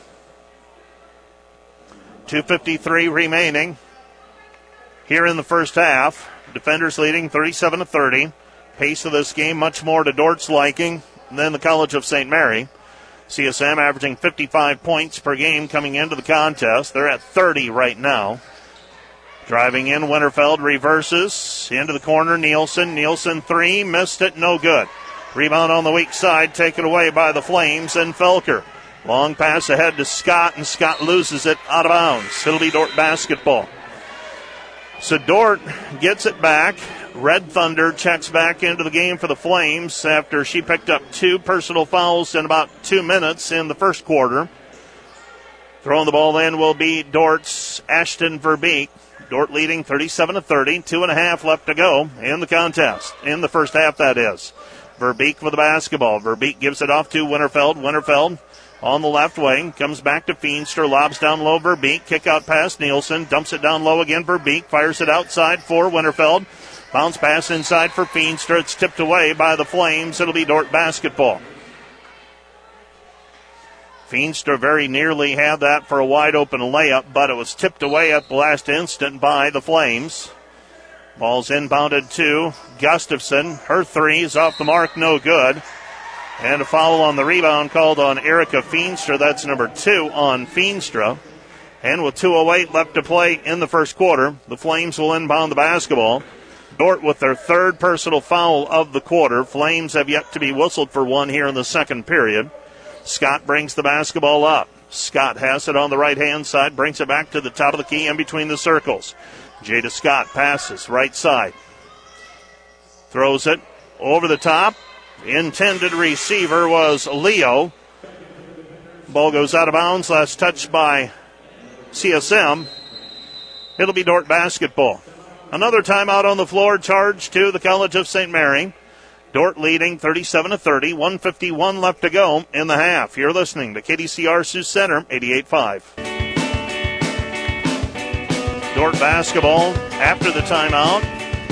[SPEAKER 1] 2:53 remaining here in the first half. Defenders leading 37-30. Pace of this game much more to Dort's liking than the College of St. Mary. CSM averaging 55 points per game coming into the contest. They're at 30 right now. Driving in, Winterfeld reverses into the corner. Nielsen three, missed it, no good. Rebound on the weak side, taken away by the Flames and Felker. Long pass ahead to Scott, and Scott loses it out of bounds. It'll be Dordt basketball. So Dordt gets it back. Red Thunder checks back into the game for the Flames after she picked up 2 personal fouls in about 2 minutes in the first quarter. Throwing the ball in will be Dort's Ashton Verbeek. Dordt leading 37-30. 2.5 left to go in the contest. In the first half, that is. Verbeek with the basketball. Verbeek gives it off to Winterfeld. Winterfeld on the left wing. Comes back to Feenstra. Lobs down low. Verbeek. Kick out past Nielsen. Dumps it down low again. Verbeek fires it outside for Winterfeld. Bounce pass inside for Feenstra. It's tipped away by the Flames. It'll be Dordt basketball. Feenstra very nearly had that for a wide open layup, but it was tipped away at the last instant by the Flames. Ball's inbounded to Gustafson. Her three is off the mark, no good. And a foul on the rebound called on Erica Feenstra. That's number 2 on Feenstra. And with 2:08 left to play in the first quarter, the Flames will inbound the basketball. Dordt with their 3rd personal foul of the quarter. Flames have yet to be whistled for one here in the second period. Scott brings the basketball up. Scott has it on the right-hand side, brings it back to the top of the key in between the circles. Jada Scott passes right side. Throws it over the top. Intended receiver was Leo. Ball goes out of bounds. Last touch by CSM. It'll be Dordt basketball. Another timeout on the floor, charge to the College of St. Mary. Dordt leading 37-30. 1:51 left to go in the half. You're listening to KDCR Sioux Center, 88.5. Dordt basketball after the timeout.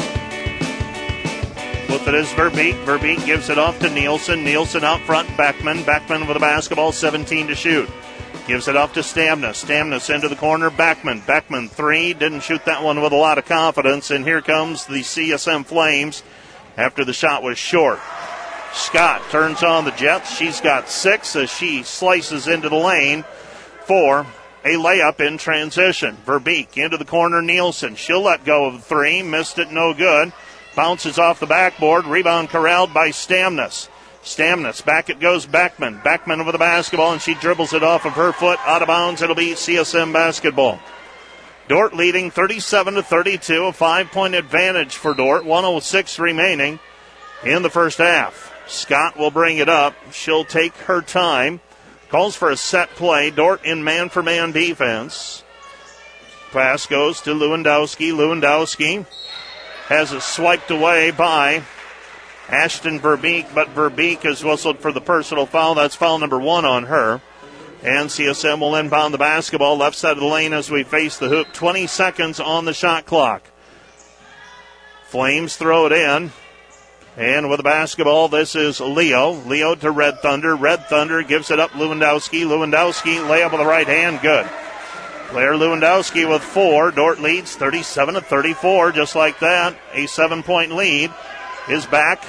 [SPEAKER 1] With it is Verbeek. Verbeek gives it off to Nielsen. Nielsen out front. Beckman. Beckman with the basketball. 17 to shoot. Gives it off to Stamnus. Stamnus into the corner. Beckman. Beckman three. Didn't shoot that one with a lot of confidence. And here comes the CSM Flames after the shot was short. Scott turns on the Jets. She's got 6 as she slices into the lane for a layup in transition. Verbeek into the corner. Nielsen. She'll let go of the 3. Missed it. No good. Bounces off the backboard. Rebound corralled by Stamnus. Stamnus. Back it goes Beckman. Beckman with the basketball, and she dribbles it off of her foot. Out of bounds. It'll be CSM basketball. Dordt leading 37-32. A 5-point advantage for Dordt. 1:06 remaining in the first half. Scott will bring it up. She'll take her time. Calls for a set play. Dordt in man-for-man defense. Pass goes to Lewandowski. Lewandowski has it swiped away by Ashton Verbeek, but Verbeek is whistled for the personal foul. That's foul number 1 on her. And CSM will inbound the basketball left side of the lane as we face the hoop. 20 seconds on the shot clock. Flames throw it in. And with the basketball, this is Leo. Leo to Red Thunder. Red Thunder gives it up Lewandowski. Lewandowski, layup with the right hand, good. Claire Lewandowski with 4. Dordt leads 37-34, just like that. A 7-point lead is back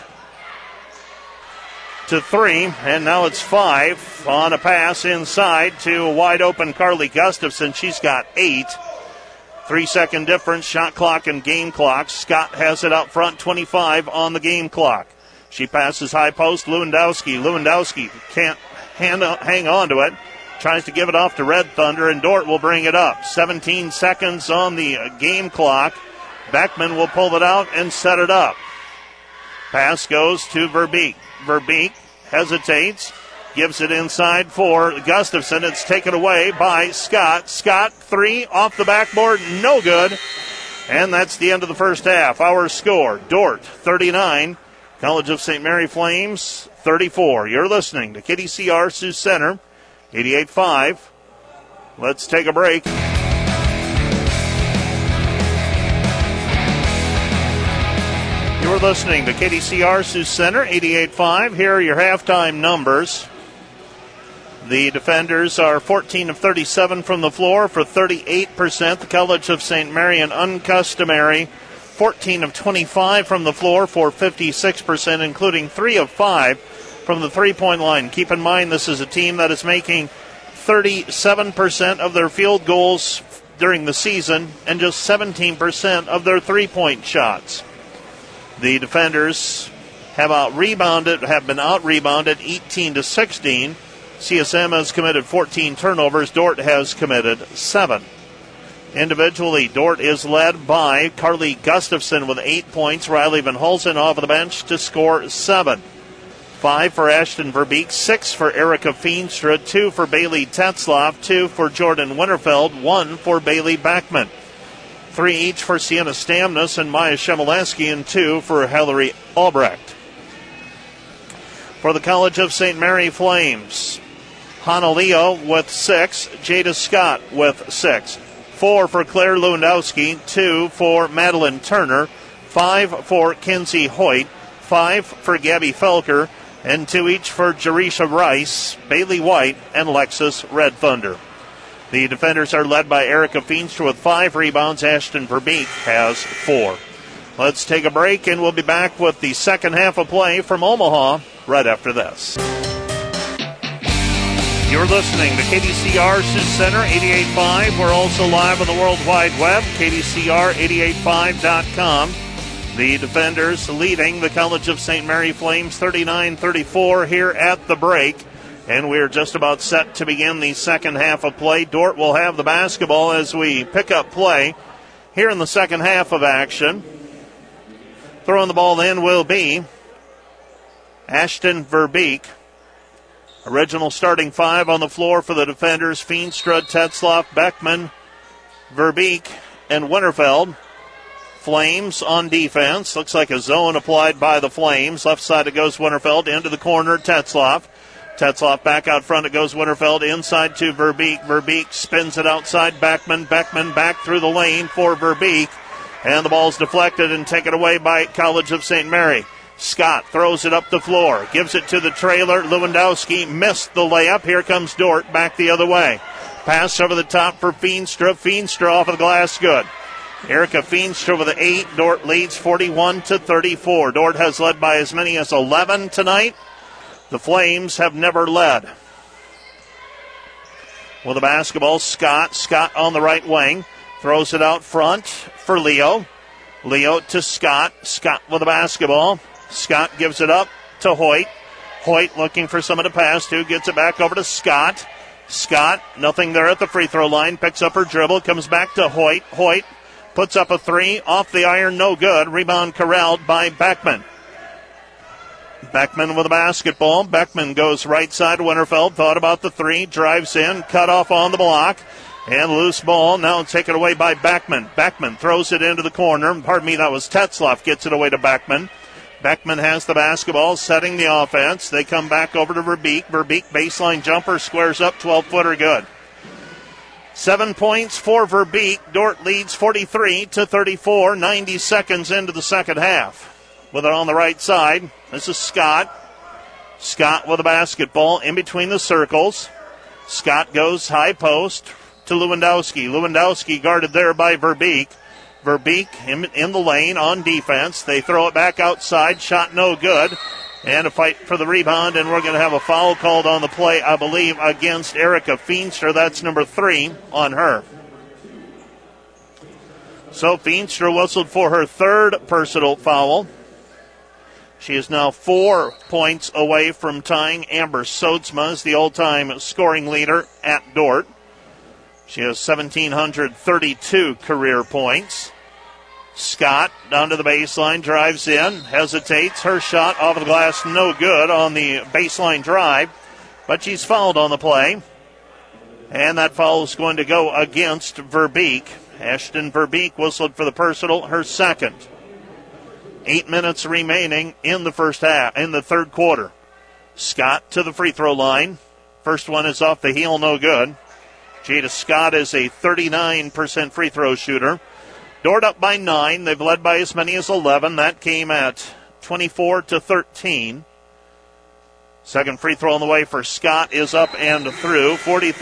[SPEAKER 1] to 3, and now it's 5 on a pass inside to a wide open Carly Gustafson. She's got 8. 3-second difference, shot clock and game clock. Scott has it out front, 25 on the game clock. She passes high post, Lewandowski. Lewandowski can't hang on to it. Tries to give it off to Red Thunder, and Dordt will bring it up. 17 seconds on the game clock. Beckman will pull it out and set it up. Pass goes to Verbeek. Verbeek hesitates, gives it inside for Gustafson. It's taken away by Scott. Scott, 3 off the backboard, no good. And that's the end of the first half. Our score, Dordt 39, College of St. Mary Flames 34. You're listening to KDCR Sioux Center, 88.5. Let's take a break. You're listening to KDCR Sioux Center, 88.5. Here are your halftime numbers. The defenders are 14 of 37 from the floor for 38%. The College of St. Mary, an uncustomary 14 of 25 from the floor for 56%, including 3 of 5 from the three-point line. Keep in mind, this is a team that is making 37% of their field goals during the season and just 17% of their three-point shots. The defenders have been out-rebounded 18-16. CSM has committed 14 turnovers. Dordt has committed 7. Individually, Dordt is led by Carly Gustafson with 8 points. Riley Van Hulsen off of the bench to score 7. 5 for Ashton Verbeek, 6 for Erica Feenstra, 2 for Bailey Tetzloff, 2 for Jordan Winterfeld, 1 for Bailey Beckman. 3 each for Sienna Stamnus and Maya Shemileski, and 2 for Hillary Albrecht. For the College of St. Mary Flames, Hannah Leo with 6, Jada Scott with 6. 4 for Claire Lewandowski, 2 for Madeline Turner, 5 for Kinsey Hoyt, 5 for Gabby Felker, and 2 each for Jerisha Rice, Bailey White, and Lexus Red Thunder. The defenders are led by Erica Feenstra with 5 rebounds. Ashton Verbeek has 4. Let's take a break, and we'll be back with the second half of play from Omaha right after this. You're listening to KDCR Sioux Center 88.5. We're also live on the World Wide Web, KDCR885.com. The defenders leading the College of St. Mary Flames 39-34 here at the break. And we're just about set to begin the second half of play. Dordt will have the basketball as we pick up play here in the second half of action. Throwing the ball in will be Ashton Verbeek. Original starting 5 on the floor for the defenders: Feenstra, Tetzloff, Beckman, Verbeek, and Winterfeld. Flames on defense. Looks like a zone applied by the Flames. Left side it goes Winterfeld. Into the corner, Tetzloff. Tetzloff back out front. It goes Winterfeld inside to Verbeek. Verbeek spins it outside Beckman. Beckman back through the lane for Verbeek. And the ball's deflected and taken away by College of St. Mary. Scott throws it up the floor. Gives it to the trailer. Lewandowski missed the layup. Here comes Dordt back the other way. Pass over the top for Feenstra. Feenstra off of the glass. Good. Erica Feenstra with an 8. Dordt leads 41-34. Dordt has led by as many as 11 tonight. The Flames have never led. With the basketball, Scott. Scott on the right wing. Throws it out front for Leo. Leo to Scott. Scott with the basketball. Scott gives it up to Hoyt. Hoyt looking for someone to pass to. Gets it back over to Scott. Scott, nothing there at the free throw line. Picks up her dribble. Comes back to Hoyt. Hoyt puts up a 3. Off the iron, no good. Rebound corralled by Beckman. Beckman with the basketball. Beckman goes right side to Winterfeld. Thought about the 3. Drives in. Cut off on the block. And loose ball. Now taken away by Beckman. Beckman throws it into the corner. Pardon me, that was Tetzloff. Gets it away to Beckman. Beckman has the basketball, setting the offense. They come back over to Verbeek. Verbeek baseline jumper, squares up, 12-footer good. 7 points for Verbeek. Dordt leads 43-34, 90 seconds into the second half. With it on the right side, this is Scott. Scott with the basketball in between the circles. Scott goes high post to Lewandowski. Lewandowski guarded there by Verbeek. Verbeek in the lane on defense. They throw it back outside. Shot no good. And a fight for the rebound, and we're going to have a foul called on the play, I believe, against Erica Feenstra. That's number 3 on her. So Feenstra whistled for her third personal foul. She is now 4 points away from tying Amber Soetsma as the all-time scoring leader at Dordt. She has 1,732 career points. Scott down to the baseline, drives in, hesitates. Her shot off of the glass, no good on the baseline drive, but she's fouled on the play. And that foul is going to go against Verbeek. Ashton Verbeek whistled for the personal, her second. 8 minutes remaining in the third quarter. Scott to the free throw line. First one is off the heel, no good. Jada Scott is a 39% free throw shooter. Dordt up by 9. They've led by as many as 11. That came at 24-13. Second free throw on the way for Scott is up and through,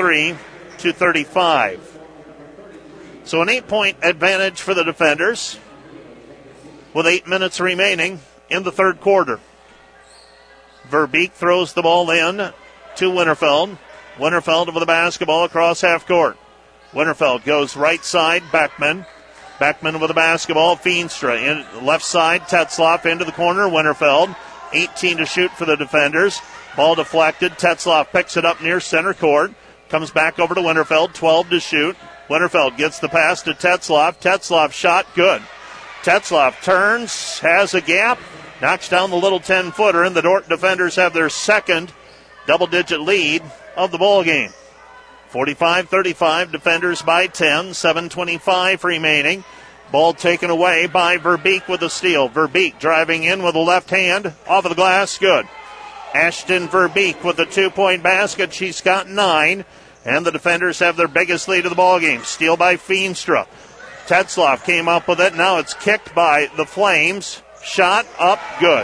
[SPEAKER 1] 43-35. So an 8-point advantage for the defenders with 8 minutes remaining in the third quarter. Verbeek throws the ball in to Winterfeld. Winterfeld with the basketball across half court. Winterfeld goes right side, Beckman. Beckman with the basketball, Feenstra. In left side, Tetzloff into the corner, Winterfeld. 18 to shoot for the defenders. Ball deflected. Tetzloff picks it up near center court. Comes back over to Winterfeld. 12 to shoot. Winterfeld gets the pass to Tetzloff. Tetzloff shot good. Tetzloff turns, has a gap, knocks down the little 10-footer, and the Dordt defenders have their second double-digit lead of the ball game. 45-35, defenders by 10, 7:25 remaining. Ball taken away by Verbeek with a steal. Verbeek driving in with the left hand, off of the glass, good. Ashton Verbeek with the 2-point basket. She's got 9, and the defenders have their biggest lead of the ball game. Steal by Feenstra. Tetzloff came up with it. Now it's kicked by the Flames. Shot up, good.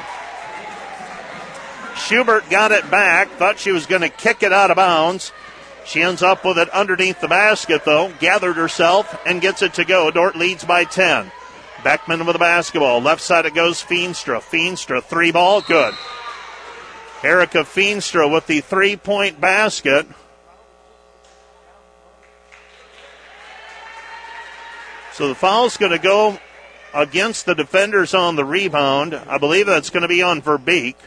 [SPEAKER 1] Schubert got it back. Thought she was going to kick it out of bounds. She ends up with it underneath the basket, though. Gathered herself and gets it to go. Dordt leads by 10. Beckman with the basketball. Left side it goes Feenstra. Feenstra, 3-ball, good. Erica Feenstra with the 3-point basket. So the foul's going to go against the defenders on the rebound. I believe that's going to be on Verbeek.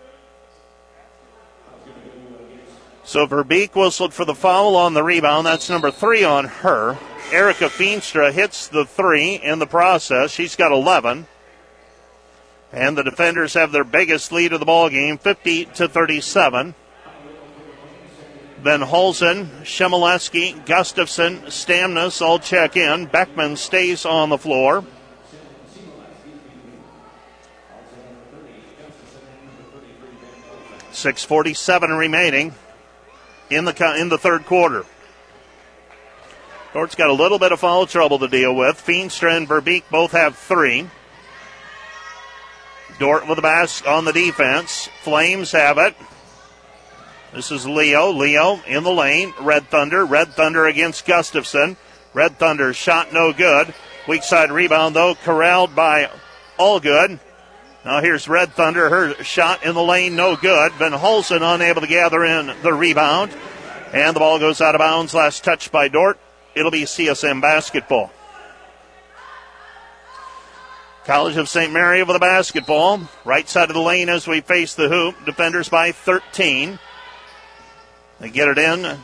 [SPEAKER 1] So Verbeek whistled for the foul on the rebound. That's number 3 on her. Erica Feenstra hits the 3 in the process. She's got 11. And the defenders have their biggest lead of the ball game, 50-37. Van Holzen, Shemileski, Gustafson, Stamnus all check in. Beckman stays on the floor. .6:47 remaining in the third quarter. Dordt's got a little bit of foul trouble to deal with. Feenstra and Verbeek both have 3. Dordt with the basket on the defense. Flames have it. This is Leo. Leo in the lane. Red Thunder. Red Thunder against Gustafson. Red Thunder shot no good. Weak side rebound, though, corralled by Allgood. Now here's Red Thunder. Her shot in the lane, no good. Van Holzen unable to gather in the rebound. And the ball goes out of bounds. Last touch by Dordt. It'll be CSM basketball. College of St. Mary with the basketball. Right side of the lane as we face the hoop. Defenders by 13. They get it in.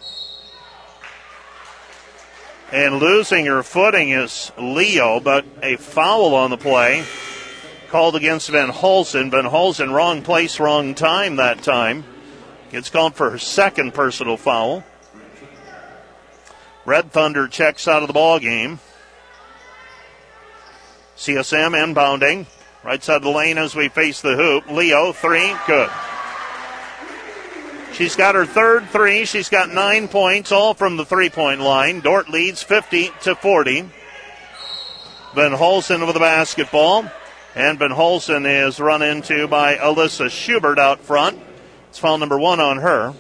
[SPEAKER 1] And losing her footing is Leo, but a foul on the play called against Van Holzen. Van Holzen, wrong place, wrong time that time. Gets called for her second personal foul. Red Thunder checks out of the ball game. CSM inbounding. Right side of the lane as we face the hoop. Leo, 3, good. She's got her third 3. She's got 9 points, all from the 3-point line. Dordt leads 50-40. Van Holzen with the basketball. And Van Holzen is run into by Alyssa Schubert out front. It's foul number 1 on her.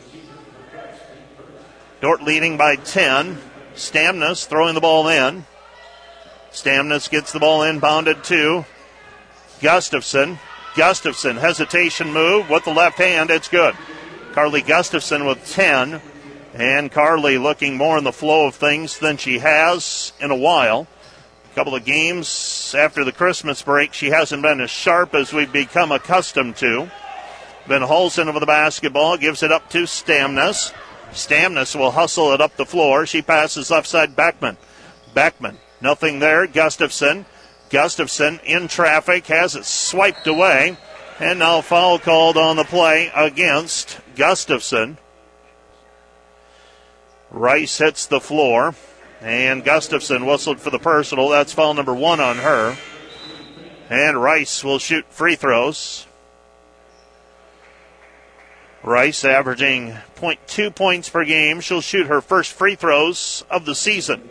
[SPEAKER 1] Dordt leading by 10. Stamnus throwing the ball in. Stamnus gets the ball inbounded to Gustafson. Gustafson, hesitation move with the left hand. It's good. Carly Gustafson with 10. And Carly looking more in the flow of things than she has in a while. Couple of games after the Christmas break, she hasn't been as sharp as we've become accustomed to. Van Holzen with the basketball, gives it up to Stamnus. Stamnus will hustle it up the floor. She passes left side Beckman. Beckman, nothing there. Gustafson. Gustafson in traffic, has it swiped away. And now foul called on the play against Gustafson. Rice hits the floor. And Gustafson whistled for the personal. That's foul number 1 on her. And Rice will shoot free throws. Rice averaging 0.2 points per game. She'll shoot her first free throws of the season.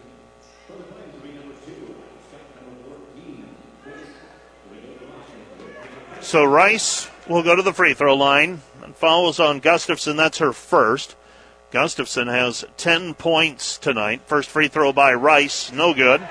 [SPEAKER 1] So Rice will go to the free throw line. And fouls on Gustafson. That's her first. Gustafson has 10 points tonight. First free throw by Rice, no good.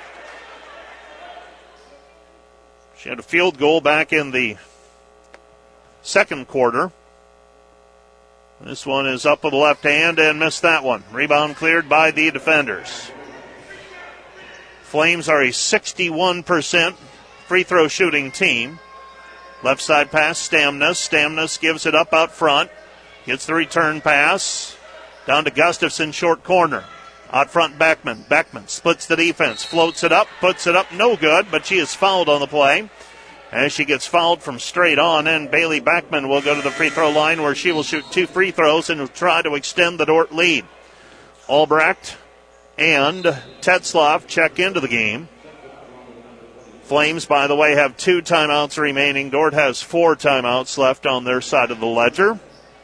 [SPEAKER 1] She had a field goal back in the second quarter. This one is up with the left hand and missed that one. Rebound cleared by the defenders. Flames are a 61% free throw shooting team. Left side pass, Stamnus. Stamnus gives it up out front. Gets the return pass. Down to Gustafson, short corner. Out front, Beckman. Beckman splits the defense, floats it up, puts it up, no good, but she is fouled on the play. As she gets fouled from straight on, and Bailey Beckman will go to the free throw line where she will shoot 2 free throws and try to extend the Dordt lead. Albrecht and Tetzlaff check into the game. Flames, by the way, have 2 timeouts remaining. Dordt has 4 timeouts left on their side of the ledger.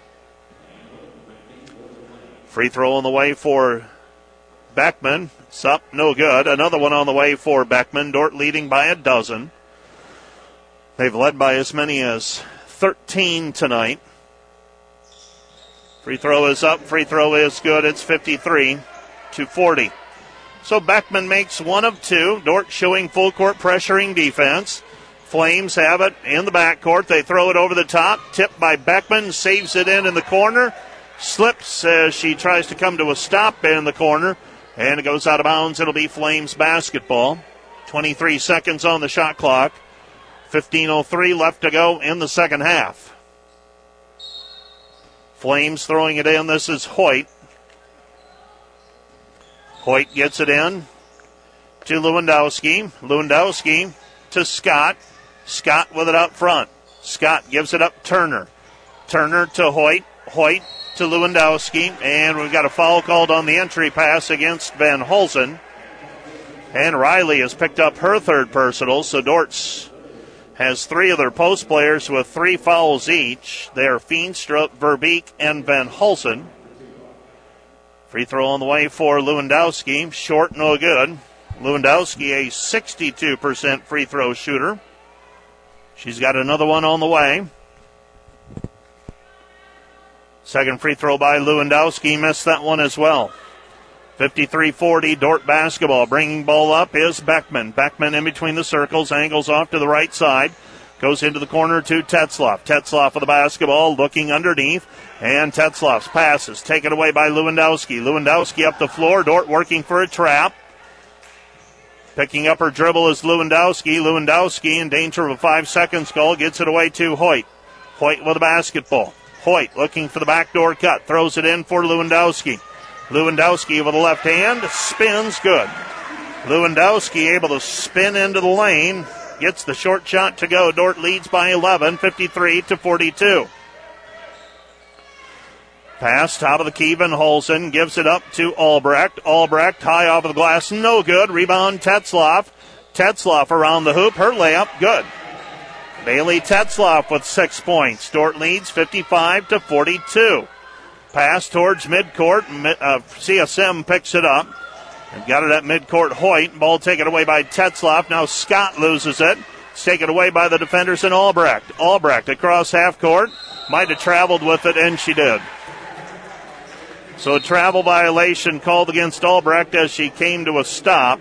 [SPEAKER 1] Free throw on the way for Beckman. It's up, no good. Another one on the way for Beckman. Dordt leading by 12. They've led by as many as 13 tonight. Free throw is up. Free throw is good. It's 53-40. So Beckman makes 1 of 2. Dordt showing full court pressuring defense. Flames have it in the backcourt. They throw it over the top. Tipped by Beckman. Saves it in the corner. Slips as she tries to come to a stop in the corner. And it goes out of bounds. It'll be Flames basketball. 23 seconds on the shot clock. 15:03 left to go in the second half. Flames throwing it in. This is Hoyt. Hoyt gets it in to Lewandowski. Lewandowski to Scott. Scott with it up front. Scott gives it up Turner. Turner to Hoyt. Hoyt to Lewandowski. And we've got a foul called on the entry pass against Van Holzen. And Riley has picked up her third personal. So Dortz has 3 of their post players with 3 fouls each. They are Feenstra, Verbeek, and Van Holzen. Free throw on the way for Lewandowski. Short, no good. Lewandowski, a 62% free throw shooter. She's got another one on the way. Second free throw by Lewandowski. Missed that one as well. 53-40, Dordt basketball. Bringing ball up is Beckman. Beckman in between the circles. Angles off to the right side. Goes into the corner to Tetzlaff. Tetzlaff with the basketball, looking underneath. And Tetzlaff's pass is taken away by Lewandowski. Lewandowski up the floor. Dordt working for a trap. Picking up her dribble is Lewandowski. Lewandowski in danger of a 5-second goal. Gets it away to Hoyt. Hoyt with the basketball. Hoyt looking for the backdoor cut. Throws it in for Lewandowski. Lewandowski with the left hand. Spins good. Lewandowski able to spin into the lane. Gets the short shot to go. Dordt leads by 11, 53-42. Pass, top of the key, Van Holzen gives it up to Albrecht. Albrecht high off of the glass, no good. Rebound, Tetzlaff. Tetzlaff around the hoop, her layup, good. Bailey Tetzlaff with 6 points. Dordt leads 55-42. Pass towards midcourt. CSM picks it up. They've got it at midcourt. Hoyt. Ball taken away by Tetzlaff. Now Scott loses it. It's taken away by the defenders in Albrecht. Albrecht across half court. Might have traveled with it, and she did. So a travel violation called against Albrecht as she came to a stop.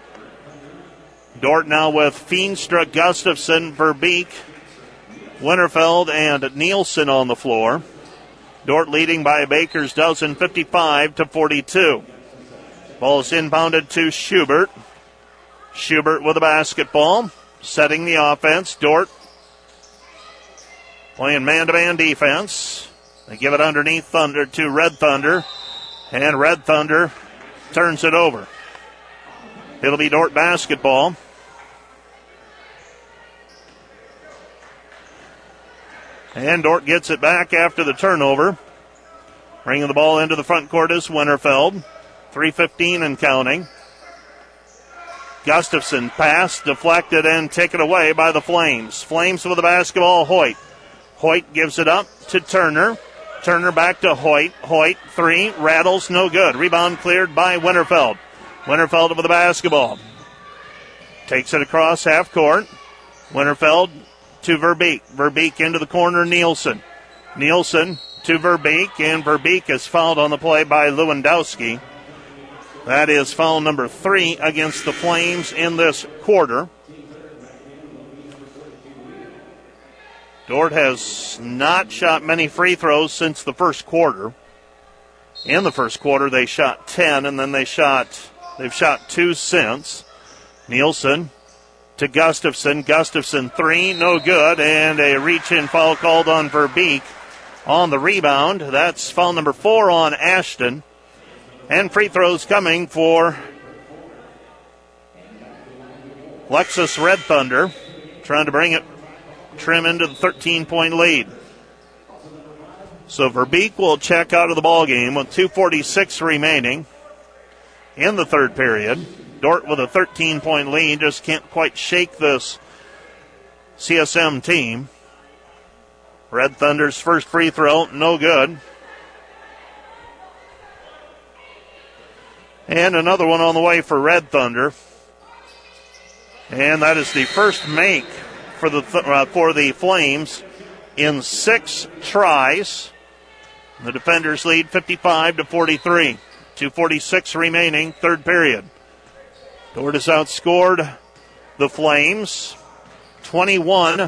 [SPEAKER 1] Dordt now with Feenstra, Gustafson, Verbeek, Winterfeld, and Nielsen on the floor. Dordt leading by a baker's dozen, 55-42. Ball is inbounded to Schubert. Schubert with the basketball, setting the offense. Dordt playing man-to-man defense. They give it underneath Thunder to Red Thunder, and Red Thunder turns it over. It'll be Dordt basketball. And Dordt gets it back after the turnover. Bringing the ball into the front court is Winterfeld. 3:15 and counting. Gustafson pass, deflected and taken away by the Flames. Flames with the basketball, Hoyt. Hoyt gives it up to Turner. Turner back to Hoyt. Hoyt, three, rattles, no good. Rebound cleared by Winterfeld. Winterfeld with the basketball. Takes it across half court. Winterfeld to Verbeek. Verbeek into the corner, Nielsen. Nielsen to Verbeek, and Verbeek is fouled on the play by Lewandowski. That is foul number 3 against the Flames in this quarter. Dordt has not shot many free throws since the first quarter. In the first quarter, they shot 10, and then they've shot 2 since. Nielsen to Gustafson. Gustafson, 3, no good, and a reach-in foul called on Verbeek on the rebound. That's foul number 4 on Ashton. And free throws coming for Lexus Red Thunder, trying to bring it trim into the 13-point lead. So Verbeek will check out of the ball game with 2:46 remaining in the third period. Dordt with a 13-point lead just can't quite shake this CSM team. Red Thunder's first free throw, no good. And another one on the way for Red Thunder. And that is the first make for the Flames in 6 tries. The defenders lead 55-43. 2:46 remaining, third period. Dordt has outscored the Flames 21-9.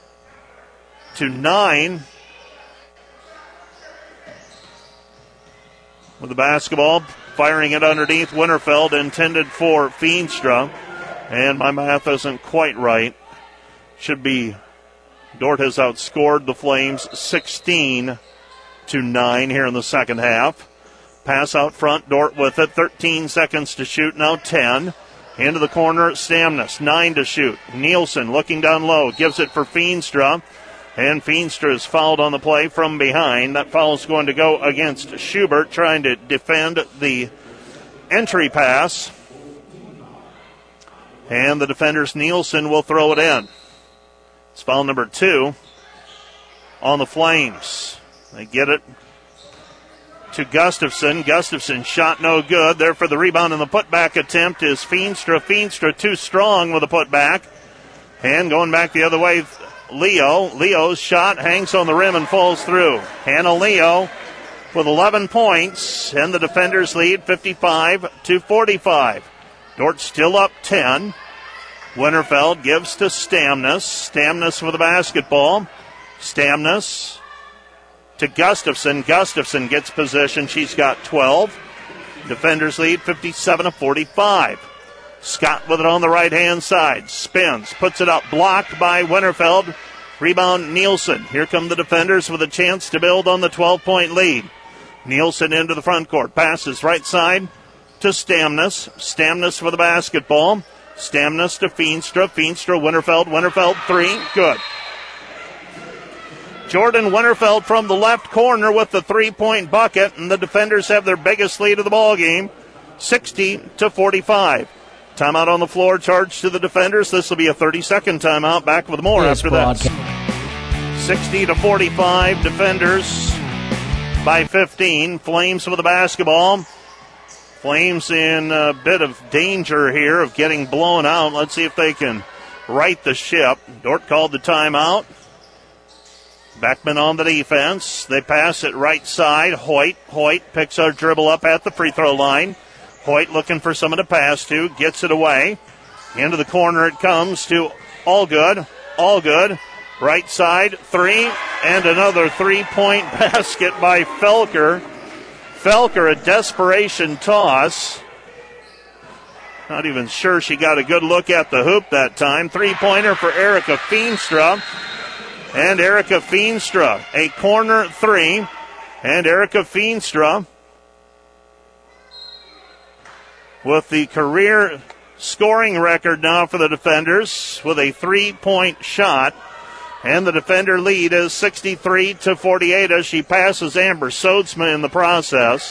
[SPEAKER 1] With the basketball, firing it underneath Winterfeld, intended for Feenstra. And my math isn't quite right. Should be Dordt has outscored the Flames 16-9 here in the second half. Pass out front, Dordt with it. 13 seconds to shoot, now 10. Into the corner, Stamnus, 9 to shoot. Nielsen looking down low, gives it for Feenstra. And Feenstra is fouled on the play from behind. That foul is going to go against Schubert, trying to defend the entry pass. And the defenders, Nielsen, will throw it in. It's foul number 2 on the Flames. They get it to Gustafson. Gustafson shot no good. There for the rebound, and the putback attempt is Feenstra. Feenstra too strong with a putback. And going back the other way, Leo. Leo's shot hangs on the rim and falls through. Hannah Leo with 11 points, and the defenders lead 55-45. Dordt still up 10. Winterfeld gives to Stamnus. Stamnus with the basketball. Stamnus to Gustafson. Gustafson gets possession. She's got 12. Defenders lead 57-45. Scott with it on the right-hand side. Spins, puts it up, blocked by Winterfeld. Rebound, Nielsen. Here come the defenders with a chance to build on the 12-point lead. Nielsen into the front court. Passes right side to Stamnus. Stamnus for the basketball. Stamnus to Feenstra. Feenstra, Winterfeld. Winterfeld, 3. Good. Jordan Winterfeld from the left corner with the 3-point bucket, and the defenders have their biggest lead of the ball game, 60-45. Timeout on the floor, charged to the defenders. This will be a 30-second timeout. Back with more after that. 60-45, defenders by 15. Flames with the basketball. Flames in a bit of danger here of getting blown out. Let's see if they can right the ship. Dordt called the timeout. Beckman on the defense. They pass it right side. Hoyt picks our dribble up at the free throw line. Hoyt looking for someone to pass to, gets it away. Into the corner it comes to Allgood. Allgood, right side, 3, and another 3-point basket by Felker. Felker, a desperation toss. Not even sure she got a good look at the hoop that time. Three-pointer for Erica Feenstra. And Erica Feenstra, a corner three. And Erica Feenstra with the career scoring record now for the defenders with a three-point shot. And the defender lead is 63-48 as she passes Amber Sodsma in the process.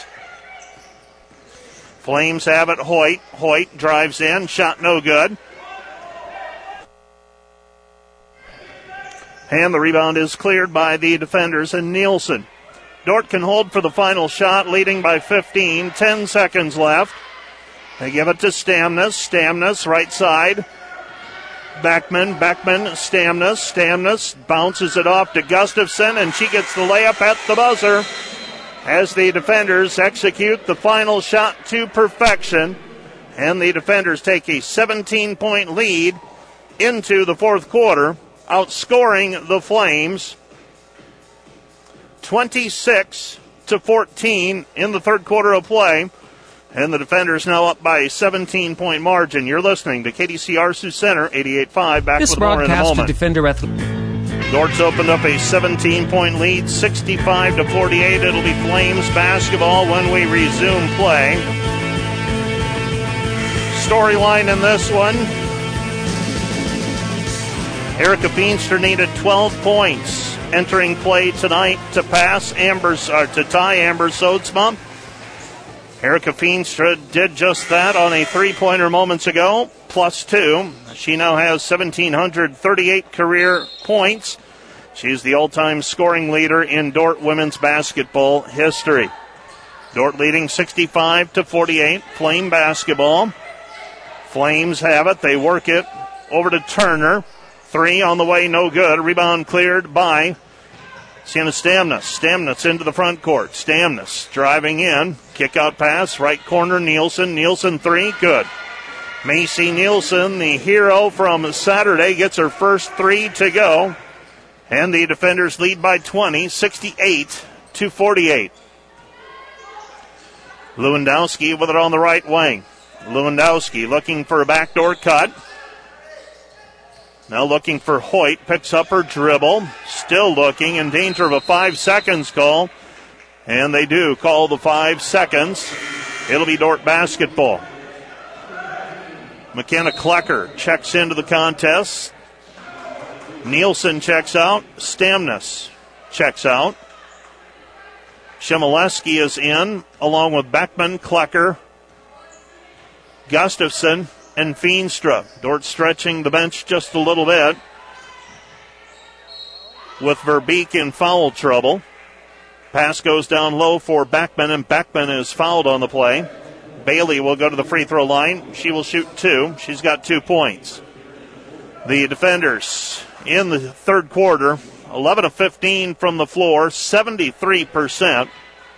[SPEAKER 1] Flames have it. Hoyt drives in. Shot no good. And the rebound is cleared by the defenders and Nielsen. Dordt can hold for the final shot, leading by 15. 10 seconds left. They give it to Stamnus. Stamnus, right side. Beckman, Stamnus bounces it off to Gustafson, and she gets the layup at the buzzer as the defenders execute the final shot to perfection. And the defenders take a 17-point lead into the fourth quarter, outscoring the Flames 26-14 in the third quarter of play. And the defenders now up by a 17-point margin. You're listening to KDCR Sioux Center, 88.5. Back with more in a moment.
[SPEAKER 2] Defender
[SPEAKER 1] Dordt's opened up a 17-point lead, 65-48. It'll be Flames basketball when we resume play. Storyline in this one. Erica Feenstra needed 12 points entering play tonight to tie Amber Sodsma. Erica Feenstra did just that on a three-pointer moments ago, +2. She now has 1,738 career points. She's the all-time scoring leader in Dordt women's basketball history. Dordt leading 65-48. Flame basketball. Flames have it. They work it over to Turner. Three on the way, no good. Rebound cleared by Sienna Stamnus. Stamnus into the front court. Stamnus driving in. Kick out pass. Right corner, Nielsen. Nielsen three. Good. Macy Nielsen, the hero from Saturday, gets her first three to go. And the defenders lead by 20, 68-48. Lewandowski with it on the right wing. Lewandowski looking for a backdoor cut. Now looking for Hoyt, picks up her dribble, still looking, in danger of a 5 seconds call. And they do call the 5 seconds. It'll be Dordt basketball. McKenna Klecker checks into the contest. Nielsen checks out. Stamnus checks out. Shimoleski is in, along with Beckman, Klecker, Gustafson, and Feenstra. Dordt stretching the bench just a little bit with Verbeek in foul trouble. Pass goes down low for Beckman, and Beckman is fouled on the play. Bailey will go to the free throw line. She will shoot two. She's got 2 points. The defenders in the third quarter, 11 of 15 from the floor, 73%.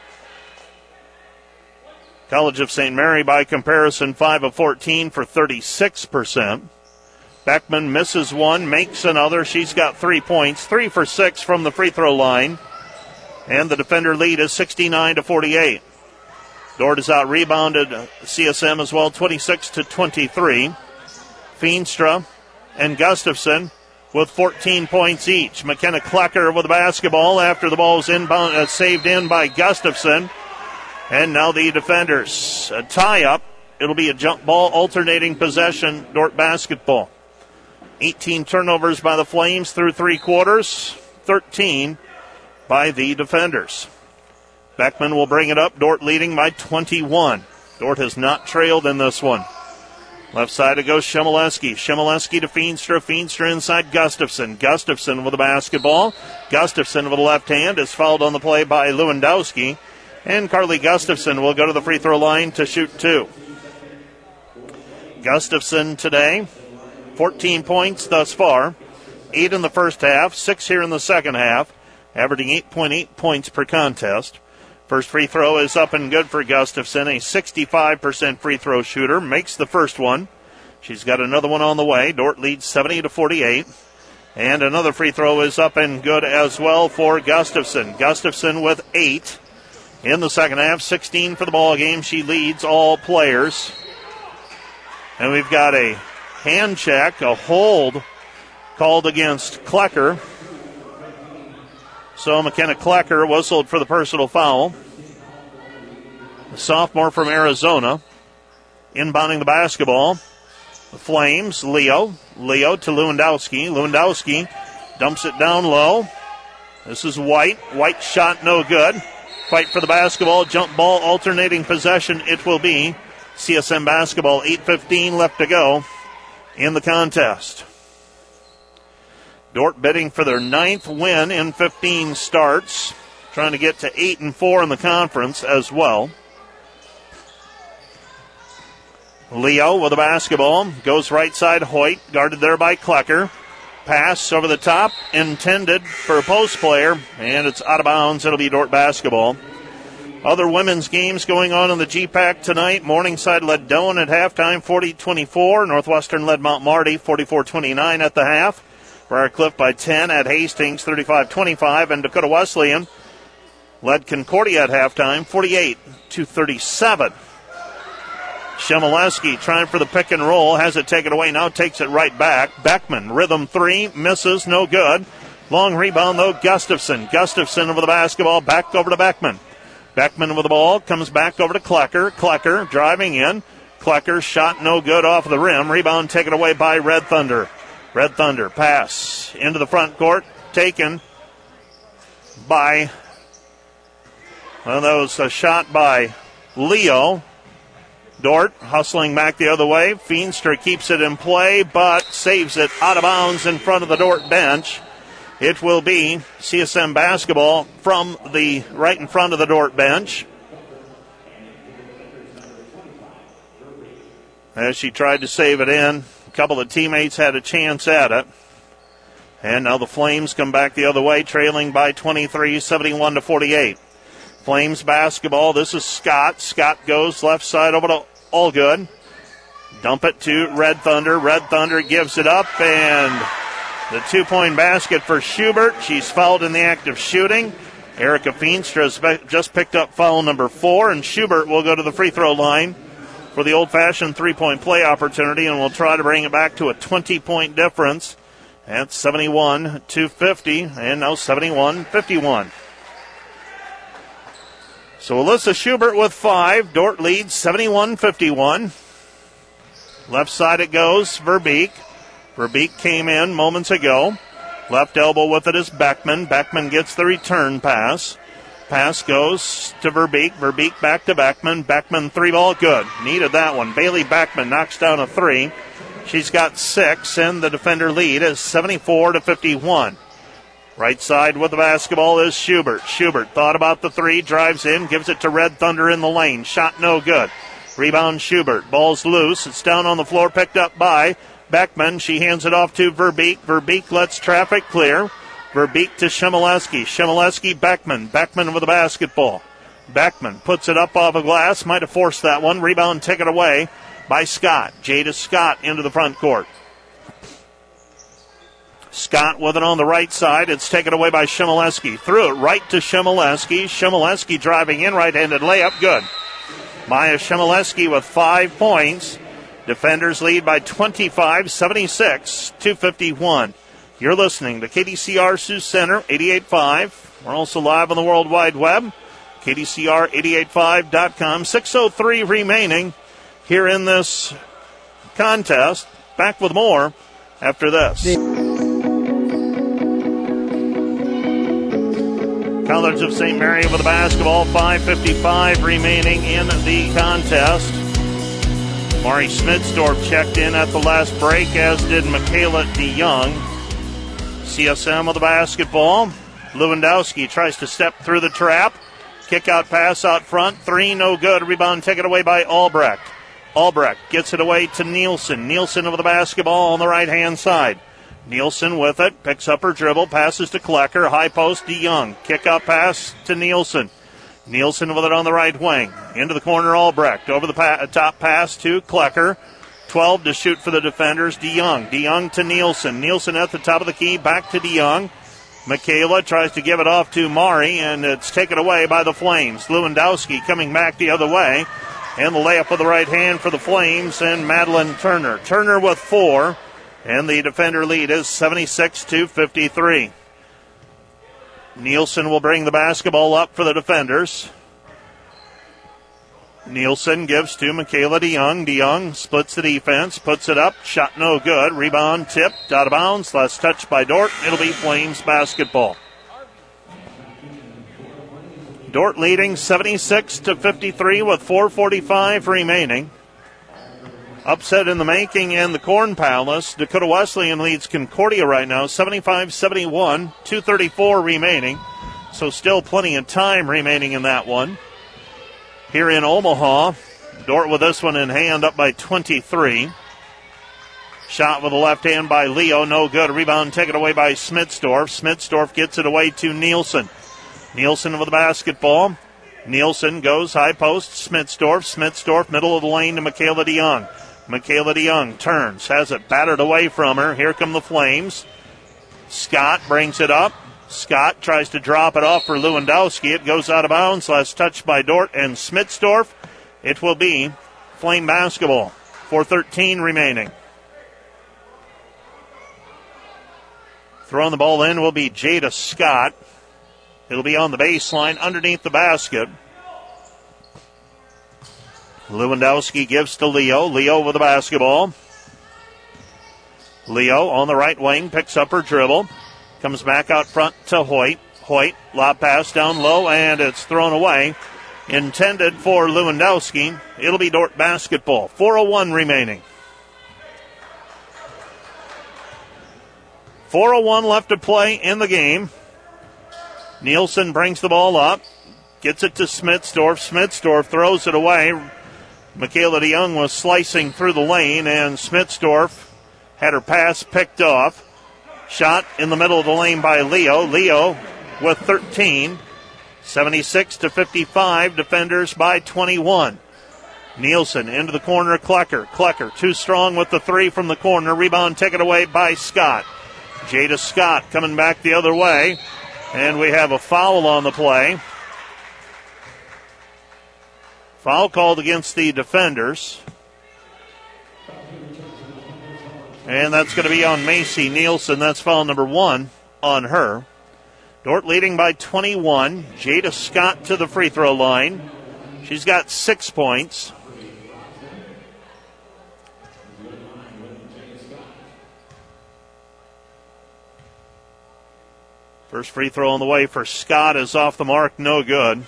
[SPEAKER 1] College of St. Mary, by comparison, 5 of 14 for 36%. Beckman misses one, makes another. She's got 3 points, 3 for 6 from the free throw line. And the defender lead is 69-48. Dordt is out rebounded CSM as well, 26-23. Feenstra and Gustafson with 14 points each. McKenna Klecker with the basketball after the ball is inbound, saved in by Gustafson. And now the defenders. A tie-up. It'll be a jump ball, alternating possession, Dordt basketball. 18 turnovers by the Flames through 3 quarters. 13 by the defenders. Beckman will bring it up. Dordt leading by 21. Dordt has not trailed in this one. Left side it goes Shimoleski. Shimoleski to Feenstra. Feenstra inside Gustafson. Gustafson with the basketball. Gustafson with the left hand is fouled on the play by Lewandowski. And Carly Gustafson will go to the free throw line to shoot 2. Gustafson today, 14 points thus far. 8 in the first half, 6 here in the second half, averaging 8.8 points per contest. First free throw is up and good for Gustafson, a 65% free throw shooter, makes the first one. She's got another one on the way. Dordt leads 70-48. And another free throw is up and good as well for Gustafson. Gustafson with 8 in the second half, 16 for the ball game. She leads all players. And we've got a hand check, a hold called against Klecker. So McKenna Klecker whistled for the personal foul. The sophomore from Arizona. Inbounding the basketball. The Flames, Leo to Lewandowski. Lewandowski dumps it down low. This is White. White shot no good. Fight for the basketball. Jump ball, alternating possession. It will be CSM basketball. 8:15 left to go in the contest. Dordt bidding for their 9th win in 15 starts. Trying to get to 8-4 in the conference as well. Leo with the basketball. Goes right side. Hoyt guarded there by Klecker. Pass over the top. Intended for a post player. And it's out of bounds. It'll be Dordt basketball. Other women's games going on in the GPAC tonight. Morningside led Doane at halftime, 40-24. Northwestern led Mount Marty, 44-29 at the half. Briarcliff by 10 at Hastings, 35-25. And Dakota Wesleyan led Concordia at halftime, 48-37. Shemileski trying for the pick and roll. Has it taken away. Now takes it right back. Beckman, rhythm three. Misses. No good. Long rebound, though. Gustafson. Gustafson over the basketball. Back over to Beckman. Beckman with the ball. Comes back over to Klecker. Klecker driving in. Klecker shot no good off the rim. Rebound taken away by Red Thunder. Red Thunder pass into the front court. Taken by, well, that was a shot by Leo. Dordt hustling back the other way. Feenstra keeps it in play, but saves it out of bounds in front of the Dordt bench. It will be CSM basketball from the right in front of the Dordt bench. As she tried to save it in, a couple of teammates had a chance at it. And now the Flames come back the other way, trailing by 23, 71-48. Flames basketball. This is Scott. Scott goes left side over to Allgood. Dump it to Red Thunder. Red Thunder gives it up, and the 2-point basket for Schubert. She's fouled in the act of shooting. Erica Feenstra has just picked up foul number 4, and Schubert will go to the free throw line for the old-fashioned 3-point play opportunity, and we'll try to bring it back to a 20-point difference at 71-50, and now 71-51. So Alyssa Schubert with 5. Dordt leads 71-51. Left side it goes, Verbeek. Verbeek came in moments ago. Left elbow with it is Beckman. Beckman gets the return pass. Pass goes to Verbeek. Verbeek back to Beckman. Beckman 3-ball good. Needed that one. Bailey Beckman knocks down a 3. She's got 6, and the defender lead is 74-51. Right side with the basketball is Schubert. Schubert thought about the 3, drives in, gives it to Red Thunder in the lane. Shot no good. Rebound Schubert. Ball's loose. It's down on the floor, picked up by Beckman. She hands it off to Verbeek. Verbeek lets traffic clear. Verbeek to Shemileski. Shemileski, Beckman. Beckman with the basketball. Beckman puts it up off a glass. Might have forced that one. Rebound taken away by Scott. Jada Scott into the front court. Scott with it on the right side. It's taken away by Shemileski. Threw it right to Shemileski. Shemileski driving in, right-handed layup. Good. Maya Shemileski with 5 points. Defenders lead by 25, 76-51. You're listening to KDCR Sioux Center, 88.5. We're also live on the World Wide Web, KDCR885.com. 6:03 remaining here in this contest. Back with more after this. College of St. Mary with the basketball, 5:55 remaining in the contest. Mari Schmidtsdorf checked in at the last break, as did Michaela DeYoung. CSM with the basketball. Lewandowski tries to step through the trap. Kick out pass out front. 3, no good. Rebound taken away by Albrecht. Albrecht gets it away to Nielsen. Nielsen with the basketball on the right-hand side. Nielsen with it, picks up her dribble, passes to Klecker, high post DeYoung. Kick out pass to Nielsen. Nielsen with it on the right wing. Into the corner, Albrecht. Over the top pass to Klecker. 12 to shoot for the defenders, DeYoung. DeYoung to Nielsen. Nielsen at the top of the key, back to DeYoung. Michaela tries to give it off to Mari, and it's taken away by the Flames. Lewandowski coming back the other way. And the layup with the right hand for the Flames and Madeline Turner. Turner with 4, and the defender lead is 76-53. Nielsen will bring the basketball up for the defenders. Nielsen gives to Michaela DeYoung. DeYoung splits the defense, puts it up, shot no good. Rebound tipped, out of bounds. Last touch by Dort. It'll be Flames basketball. Dort leading 76-53 with 4:45 remaining. Upset in the making in the Corn Palace. Dakota Wesleyan leads Concordia right now, 75-71, 2:34 remaining. So still plenty of time remaining in that one. Here in Omaha, Dort with this one in hand, up by 23. Shot with the left hand by Leo, no good. Rebound taken away by Smitsdorf. Smitsdorf gets it away to Nielsen. Nielsen with the basketball. Nielsen goes high post. Smitsdorf. Smitsdorf middle of the lane to Michaela DeYoung. Michaela DeYoung turns, has it battered away from her. Here come the Flames. Scott brings it up. Scott tries to drop it off for Lewandowski. It goes out of bounds. Last touch by Dort and Smitsdorf. It will be Flame basketball. 4:13 remaining. Throwing the ball in will be Jada Scott. It'll be on the baseline underneath the basket. Lewandowski gives to Leo. Leo with the basketball. Leo on the right wing picks up her dribble. Comes back out front to Hoyt. Hoyt, lob pass down low, and it's thrown away. Intended for Lewandowski. It'll be Dort basketball. 4:01 remaining. 4:01 left to play in the game. Nielsen brings the ball up. Gets it to Smitsdorf. Smitsdorf throws it away. Michaela DeYoung was slicing through the lane, and Smitsdorf had her pass picked off. Shot in the middle of the lane by Leo. Leo with 13. 76-55. Defenders by 21. Nielsen into the corner. Klecker. Klecker too strong with the 3 from the corner. Rebound taken away by Scott. Jada Scott coming back the other way. And we have a foul on the play. Foul called against the defenders. And that's going to be on Macy Nielsen. That's foul number 1 on her. Dort leading by 21. Jada Scott to the free throw line. She's got 6 points. First free throw on the way for Scott is off the mark, no good.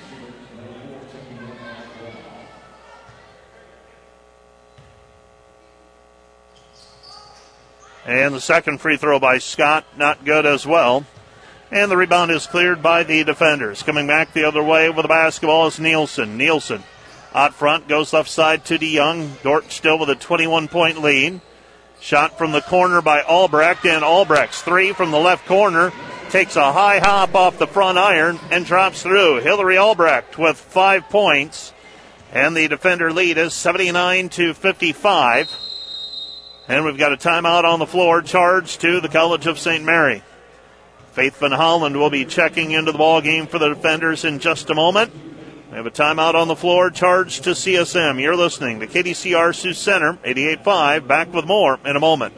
[SPEAKER 1] And the second free throw by Scott, not good as well. And the rebound is cleared by the defenders. Coming back the other way with the basketball is Nielsen. Nielsen out front, goes left side to DeYoung. Dort still with a 21-point lead. Shot from the corner by Albrecht, and Albrecht's 3 from the left corner. Takes a high hop off the front iron and drops through. Hillary Albrecht with 5 points. And the defender lead is 79-55. And we've got a timeout on the floor charged to the College of St. Mary. Faith Van Holland will be checking into the ball game for the defenders in just a moment. We have a timeout on the floor charged to CSM. You're listening to KDCR Sioux Center, 88.5. Back with more in a moment.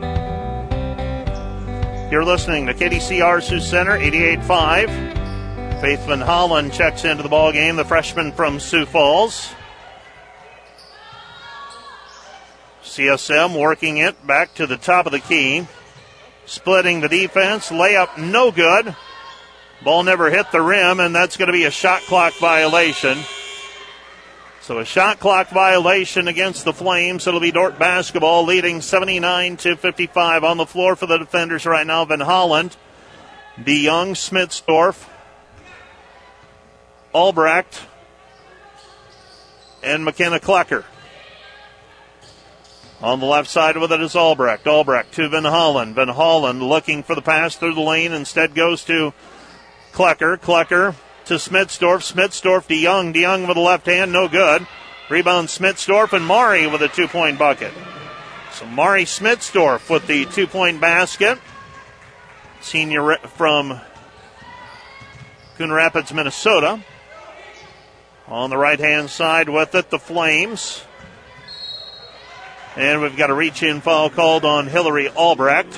[SPEAKER 1] You're listening to KDCR Sioux Center, 88.5. Faith Van Holland checks into the ball game, the freshman from Sioux Falls. CSM working it back to the top of the key. Splitting the defense. Layup no good. Ball never hit the rim, and that's going to be a shot clock violation. So a shot clock violation against the Flames. It'll be Dort basketball leading 79-55 on the floor for the defenders right now. Van Holland, DeYoung, Smitsdorf, Albrecht, and McKenna Klecker. On the left side with it is Albrecht. Albrecht to Van Holland. Van Holland looking for the pass through the lane. Instead goes to Klecker. Klecker to Smitsdorf. Smitsdorf to DeYoung. DeYoung with the left hand. No good. Rebound Smitsdorf, and Mari with a 2-point bucket. So Mari Smitsdorf with the 2-point basket. Senior from Coon Rapids, Minnesota. On the right-hand side with it, the Flames. And we've got a reach-in foul called on Hillary Albrecht.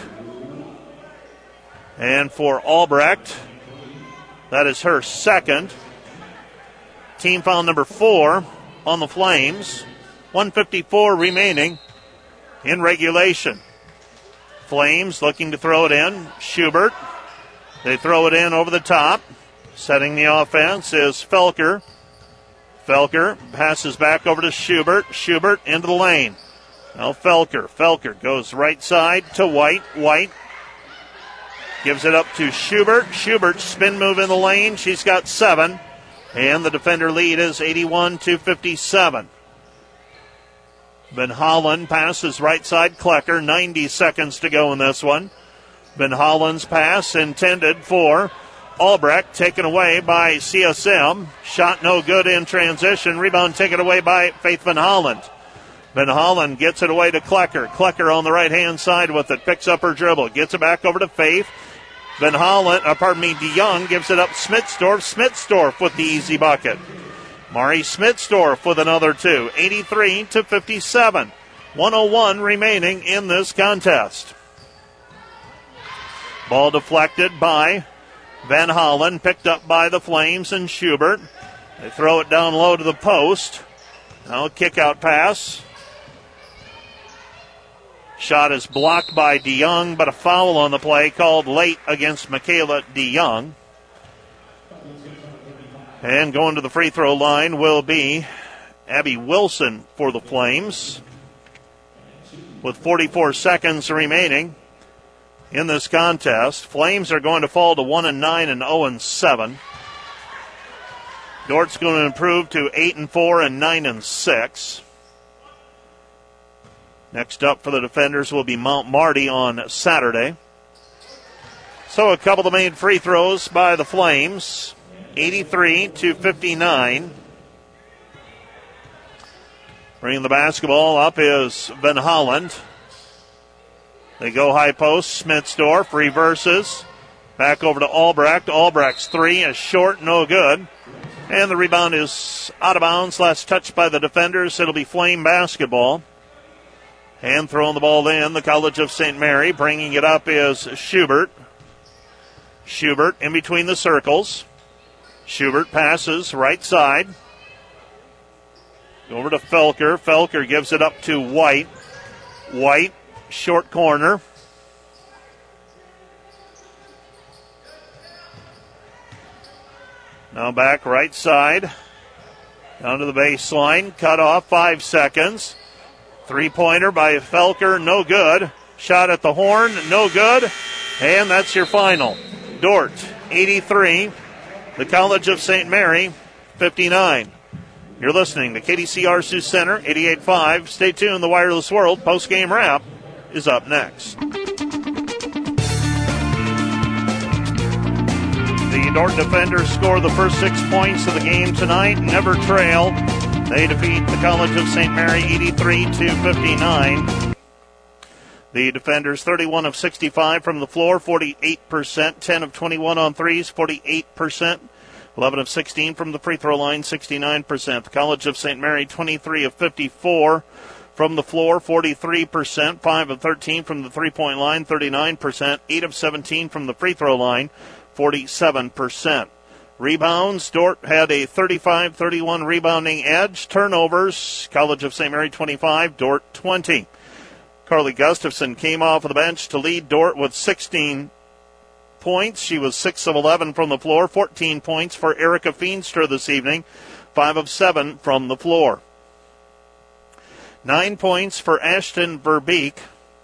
[SPEAKER 1] And for Albrecht, that is her second. Team foul number 4 on the Flames. 1:54 remaining in regulation. Flames looking to throw it in. Schubert. They throw it in over the top. Setting the offense is Felker. Felker passes back over to Schubert. Schubert into the lane. Now Felker. Felker goes right side to White. White gives it up to Schubert. Schubert spin move in the lane. She's got 7. And the defender lead is 81-57. Ben Holland passes right side Klecker. 90 seconds to go in this one. Ben Holland's pass intended for Albrecht, taken away by CSM. Shot no good in transition. Rebound taken away by Faith Van Holland. Van Holland gets it away to Klecker. Klecker on the right-hand side with it. Picks up her dribble. Gets it back over to Faith. Van Holland, DeYoung gives it up Smitsdorf. Smitsdorf with the easy bucket. Mari Smitsdorf with another 2. 83-57. 1:01 remaining in this contest. Ball deflected by Van Holland, picked up by the Flames and Schubert. They throw it down low to the post. Now kick out pass. Shot is blocked by DeYoung, but a foul on the play called late against Michaela DeYoung. And going to the free throw line will be Abby Wilson for the Flames. With 44 seconds remaining in this contest, Flames are going to fall to 1-9 and 0-7. Dort's going to improve to 8-4 and 9-6. Next up for the defenders will be Mount Marty on Saturday. So a couple of made free throws by the Flames. 83-59. Bringing the basketball up is Van Holland. They go high post. Smitsdorf reverses. Back over to Albrecht. Albrecht's 3 is short, no good. And the rebound is out of bounds. Last touch by the defenders. It'll be Flame basketball. And throwing the ball in, the College of St. Mary. Bringing it up is Schubert. Schubert in between the circles. Schubert passes right side. Over to Felker. Felker gives it up to White. White, short corner. Now back right side. Down to the baseline. Cut off, 5 seconds. Three-pointer by Felker, no good. Shot at the horn, no good. And that's your final. Dort, 83. The College of St. Mary, 59. You're listening to KDCR Sioux Center, 88.5. Stay tuned. The Wireless World post-game wrap is up next. The Dort defenders score the first 6 points of the game tonight. Never trail. They defeat the College of St. Mary 83-59. The defenders 31 of 65 from the floor, 48%, 10 of 21 on threes, 48%, 11 of 16 from the free throw line, 69%. The College of St. Mary 23 of 54 from the floor, 43%, 5 of 13 from the three-point line, 39%, 8 of 17 from the free throw line, 47%. Rebounds, Dort had a 35-31 rebounding edge. Turnovers, College of St. Mary 25, Dort 20. Carly Gustafson came off of the bench to lead Dort with 16 points. She was 6 of 11 from the floor, 14 points for Erica Feenstra this evening, 5 of 7 from the floor. 9 points for Ashton Verbeek,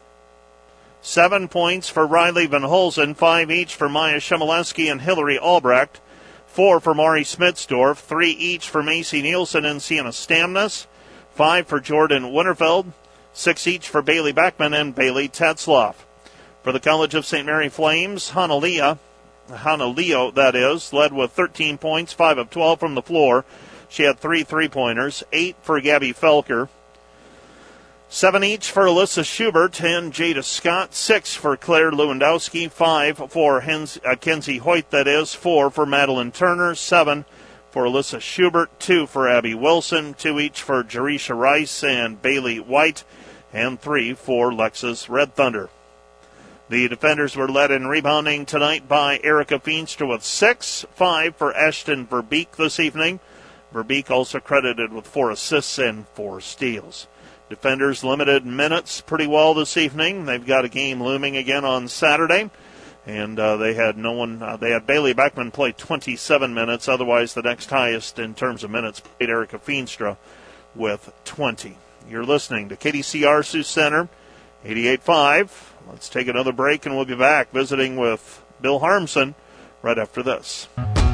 [SPEAKER 1] 7 points for Riley Van Holzen, 5 each for Maya Shemileski and Hillary Albrecht, 4 for Mari Smitsdorf, 3 each for Macy Nielsen and Sienna Stamnus, 5 for Jordan Winterfeld, 6 each for Bailey Beckman and Bailey Tetzloff. For the College of St. Mary Flames, Hannah Leo, that is, led with 13 points, 5 of 12 from the floor. She had 3 three-pointers, 8 for Gabby Felker, 7 each for Alyssa Schubert and Jada Scott, 6 for Claire Lewandowski, 5 for Kenzie Hoyt, that is, 4 for Madeline Turner, 7 for Alyssa Schubert, 2 for Abby Wilson, 2 each for Jerisha Rice and Bailey White, and 3 for Lexus Red Thunder. The defenders were led in rebounding tonight by Erica Feenstra with 6, 5 for Ashton Verbeek this evening. Verbeek also credited with 4 assists and 4 steals. Defenders limited minutes pretty well this evening. They've got a game looming again on Saturday. And they had no one. They had Bailey Beckman play 27 minutes. Otherwise, the next highest in terms of minutes played Erica Feenstra with 20. You're listening to KDCR Sioux Center, 88.5. Let's take another break, and we'll be back visiting with Bill Harmson right after this.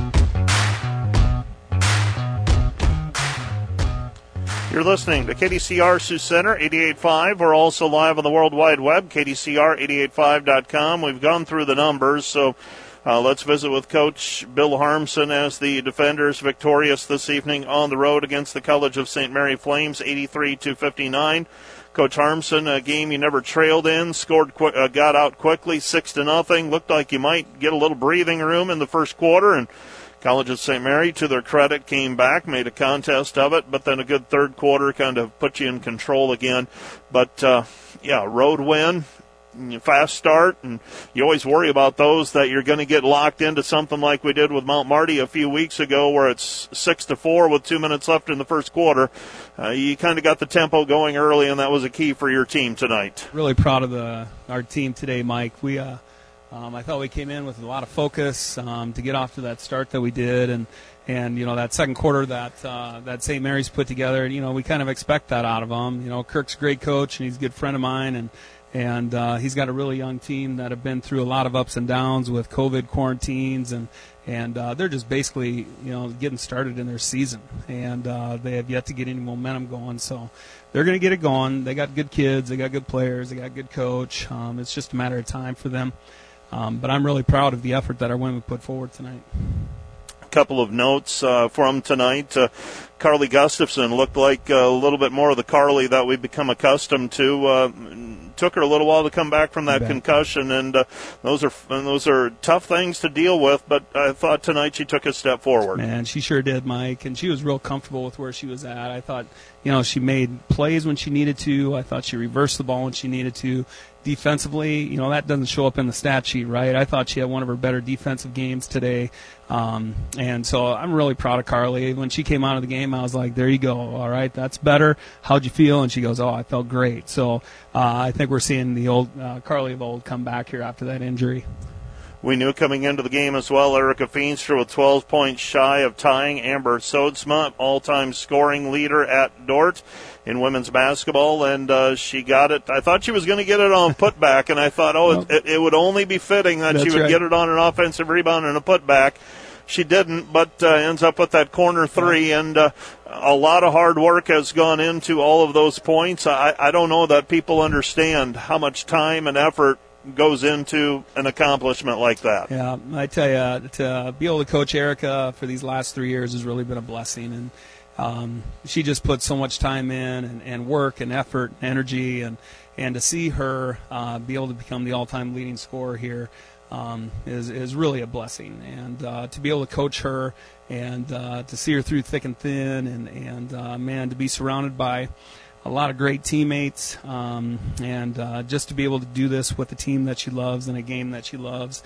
[SPEAKER 1] You're listening to KDCR Sioux Center, 88.5. We're also live on the World Wide Web, KDCR885.com. We've gone through the numbers, so let's visit with Coach Bill Harmson as the defenders victorious this evening on the road against the College of St. Mary Flames, 83-59. Coach Harmson, a game you never trailed in, got out quickly, 6-0. Looked like you might get a little breathing room in the first quarter, and College of St. Mary, to their credit, came back, made a contest of it, but then a good third quarter kind of put you in control again. But, road win, fast start, and you always worry about those that you're going to get locked into something like we did with Mount Marty a few weeks ago where it's 6-4 with 2 minutes left in the first quarter. You kind of got the tempo going early, and that was a key for your team tonight.
[SPEAKER 2] Really proud of our team today, Mike. I thought we came in with a lot of focus to get off to that start that we did, and that second quarter that St. Mary's put together. We kind of expect that out of them. Kirk's a great coach, and he's a good friend of mine, and he's got a really young team that have been through a lot of ups and downs with COVID quarantines, and they're just basically getting started in their season, and they have yet to get any momentum going. So they're going to get it going. They got good kids, they got good players, they got a good coach. It's just a matter of time for them. But I'm really proud of the effort that our women put forward tonight.
[SPEAKER 1] A couple of notes from tonight. Carly Gustafson looked like a little bit more of the Carly that we've become accustomed to. Took her a little while to come back from that concussion, and those are tough things to deal with, but I thought tonight she took a step forward.
[SPEAKER 2] Man, she sure did, Mike, and she was real comfortable with where she was at. I thought, she made plays when she needed to. I thought she reversed the ball when she needed to. Defensively, that doesn't show up in the stat sheet, right? I thought she had one of her better defensive games today. And so I'm really proud of Carly. When she came out of the game, I was like, there you go. All right, that's better. How'd you feel? And she goes, I felt great. So I think we're seeing the old Carly of old come back here after that injury.
[SPEAKER 1] We knew coming into the game as well, Erica Feenstra with 12 points shy of tying Amber Sodsma, all-time scoring leader at Dordt in women's basketball, and she got it. I thought she was going to get it on putback, and I thought, it would only be fitting that she would get it on an offensive rebound and a putback. She didn't, but ends up with that corner three, and a lot of hard work has gone into all of those points. I don't know that people understand how much time and effort goes into an accomplishment like that.
[SPEAKER 2] Yeah, I tell you, to be able to coach Erica for these last 3 years has really been a blessing, and she just put so much time in and work and effort and energy, and to see her be able to become the all-time leading scorer here is really a blessing, and to be able to coach her and to see her through thick and thin, and man, to be surrounded by a lot of great teammates, and just to be able to do this with a team that she loves and a game that she loves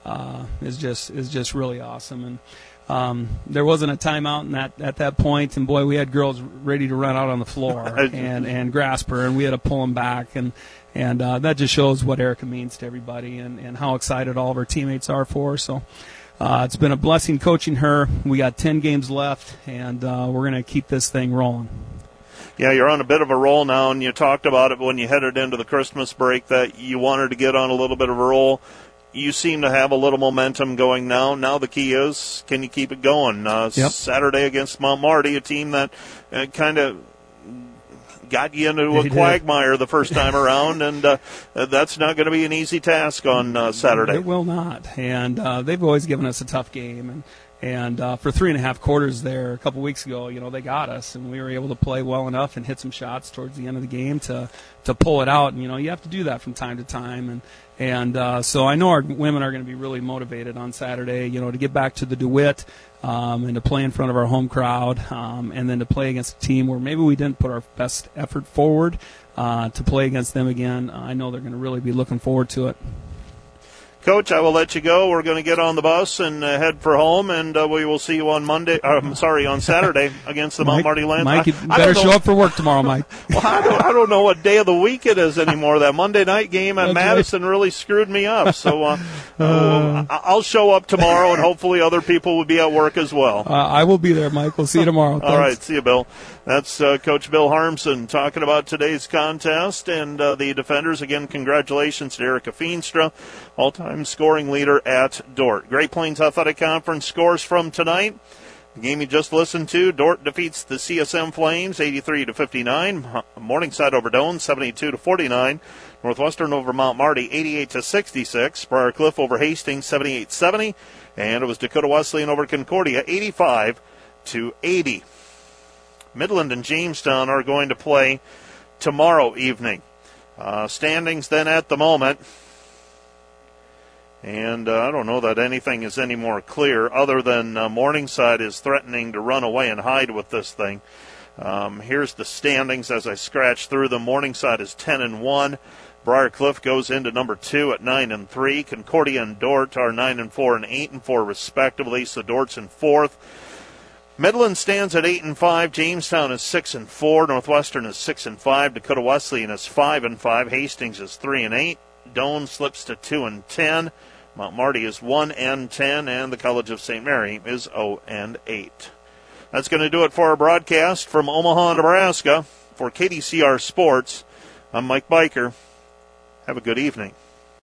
[SPEAKER 2] is just really awesome. And there wasn't a timeout at that point, and boy, we had girls ready to run out on the floor and grasp her, and we had to pull them back, and that just shows what Erica means to everybody, and how excited all of her teammates are for her. So it's been a blessing coaching her. We got 10 games left, and we're going to keep this thing rolling.
[SPEAKER 1] Yeah, you're on a bit of a roll now, and you talked about it when you headed into the Christmas break that you wanted to get on a little bit of a roll. You seem to have a little momentum going now. Now the key is, can you keep it going? Saturday against Mount Marty, a team that kind of got you into a quagmire the first time around, and that's not going to be an easy task on Saturday.
[SPEAKER 2] It will not, and they've always given us a tough game, And for 3.5 quarters there a couple weeks ago, they got us, and we were able to play well enough and hit some shots towards the end of the game to pull it out. And you have to do that from time to time. And so I know our women are going to be really motivated on Saturday, to get back to the DeWitt and to play in front of our home crowd, and then to play against a team where maybe we didn't put our best effort forward, to play against them again. I know they're going to really be looking forward to it.
[SPEAKER 1] Coach, I will let you go. We're going to get on the bus and head for home, and we will see you on on Saturday against the Mount Marty Lions.
[SPEAKER 2] Mike, you better show up for work tomorrow, Mike.
[SPEAKER 1] Well, I don't know what day of the week it is anymore. That Monday night game at Madison really screwed me up. So I'll show up tomorrow, and hopefully other people will be at work as well.
[SPEAKER 2] I will be there, Mike. We'll see you tomorrow.
[SPEAKER 1] All right, see you, Bill. That's Coach Bill Harmson talking about today's contest and the defenders. Again, congratulations to Erica Feenstra, all-time scoring leader at Dordt. Great Plains Athletic Conference scores from tonight. The game you just listened to, Dordt defeats the CSM Flames 83-59. Morningside over Doane 72-49. Northwestern over Mount Marty 88-66. Briar Cliff over Hastings 78-70. And it was Dakota Wesleyan over Concordia 85-80. Midland and Jamestown are going to play tomorrow evening. Standings then at the moment. And I don't know that anything is any more clear other than Morningside is threatening to run away and hide with this thing. Here's the standings as I scratch through them. Morningside is 10-1. Briar Cliff goes into number 2 at 9-3. Concordia and Dordt are 9-4 and 8-4 respectively. So Dordt's in 4th. Midland stands at 8-5. Jamestown is 6-4. Northwestern is 6-5. Dakota Wesleyan is 5-5. Hastings is 3-8. Doane slips to 2-10. Mount Marty is 1-10, and the College of St. Mary is 0-8. That's going to do it for our broadcast from Omaha, Nebraska. For KDCR Sports, I'm Mike Biker. Have a good evening.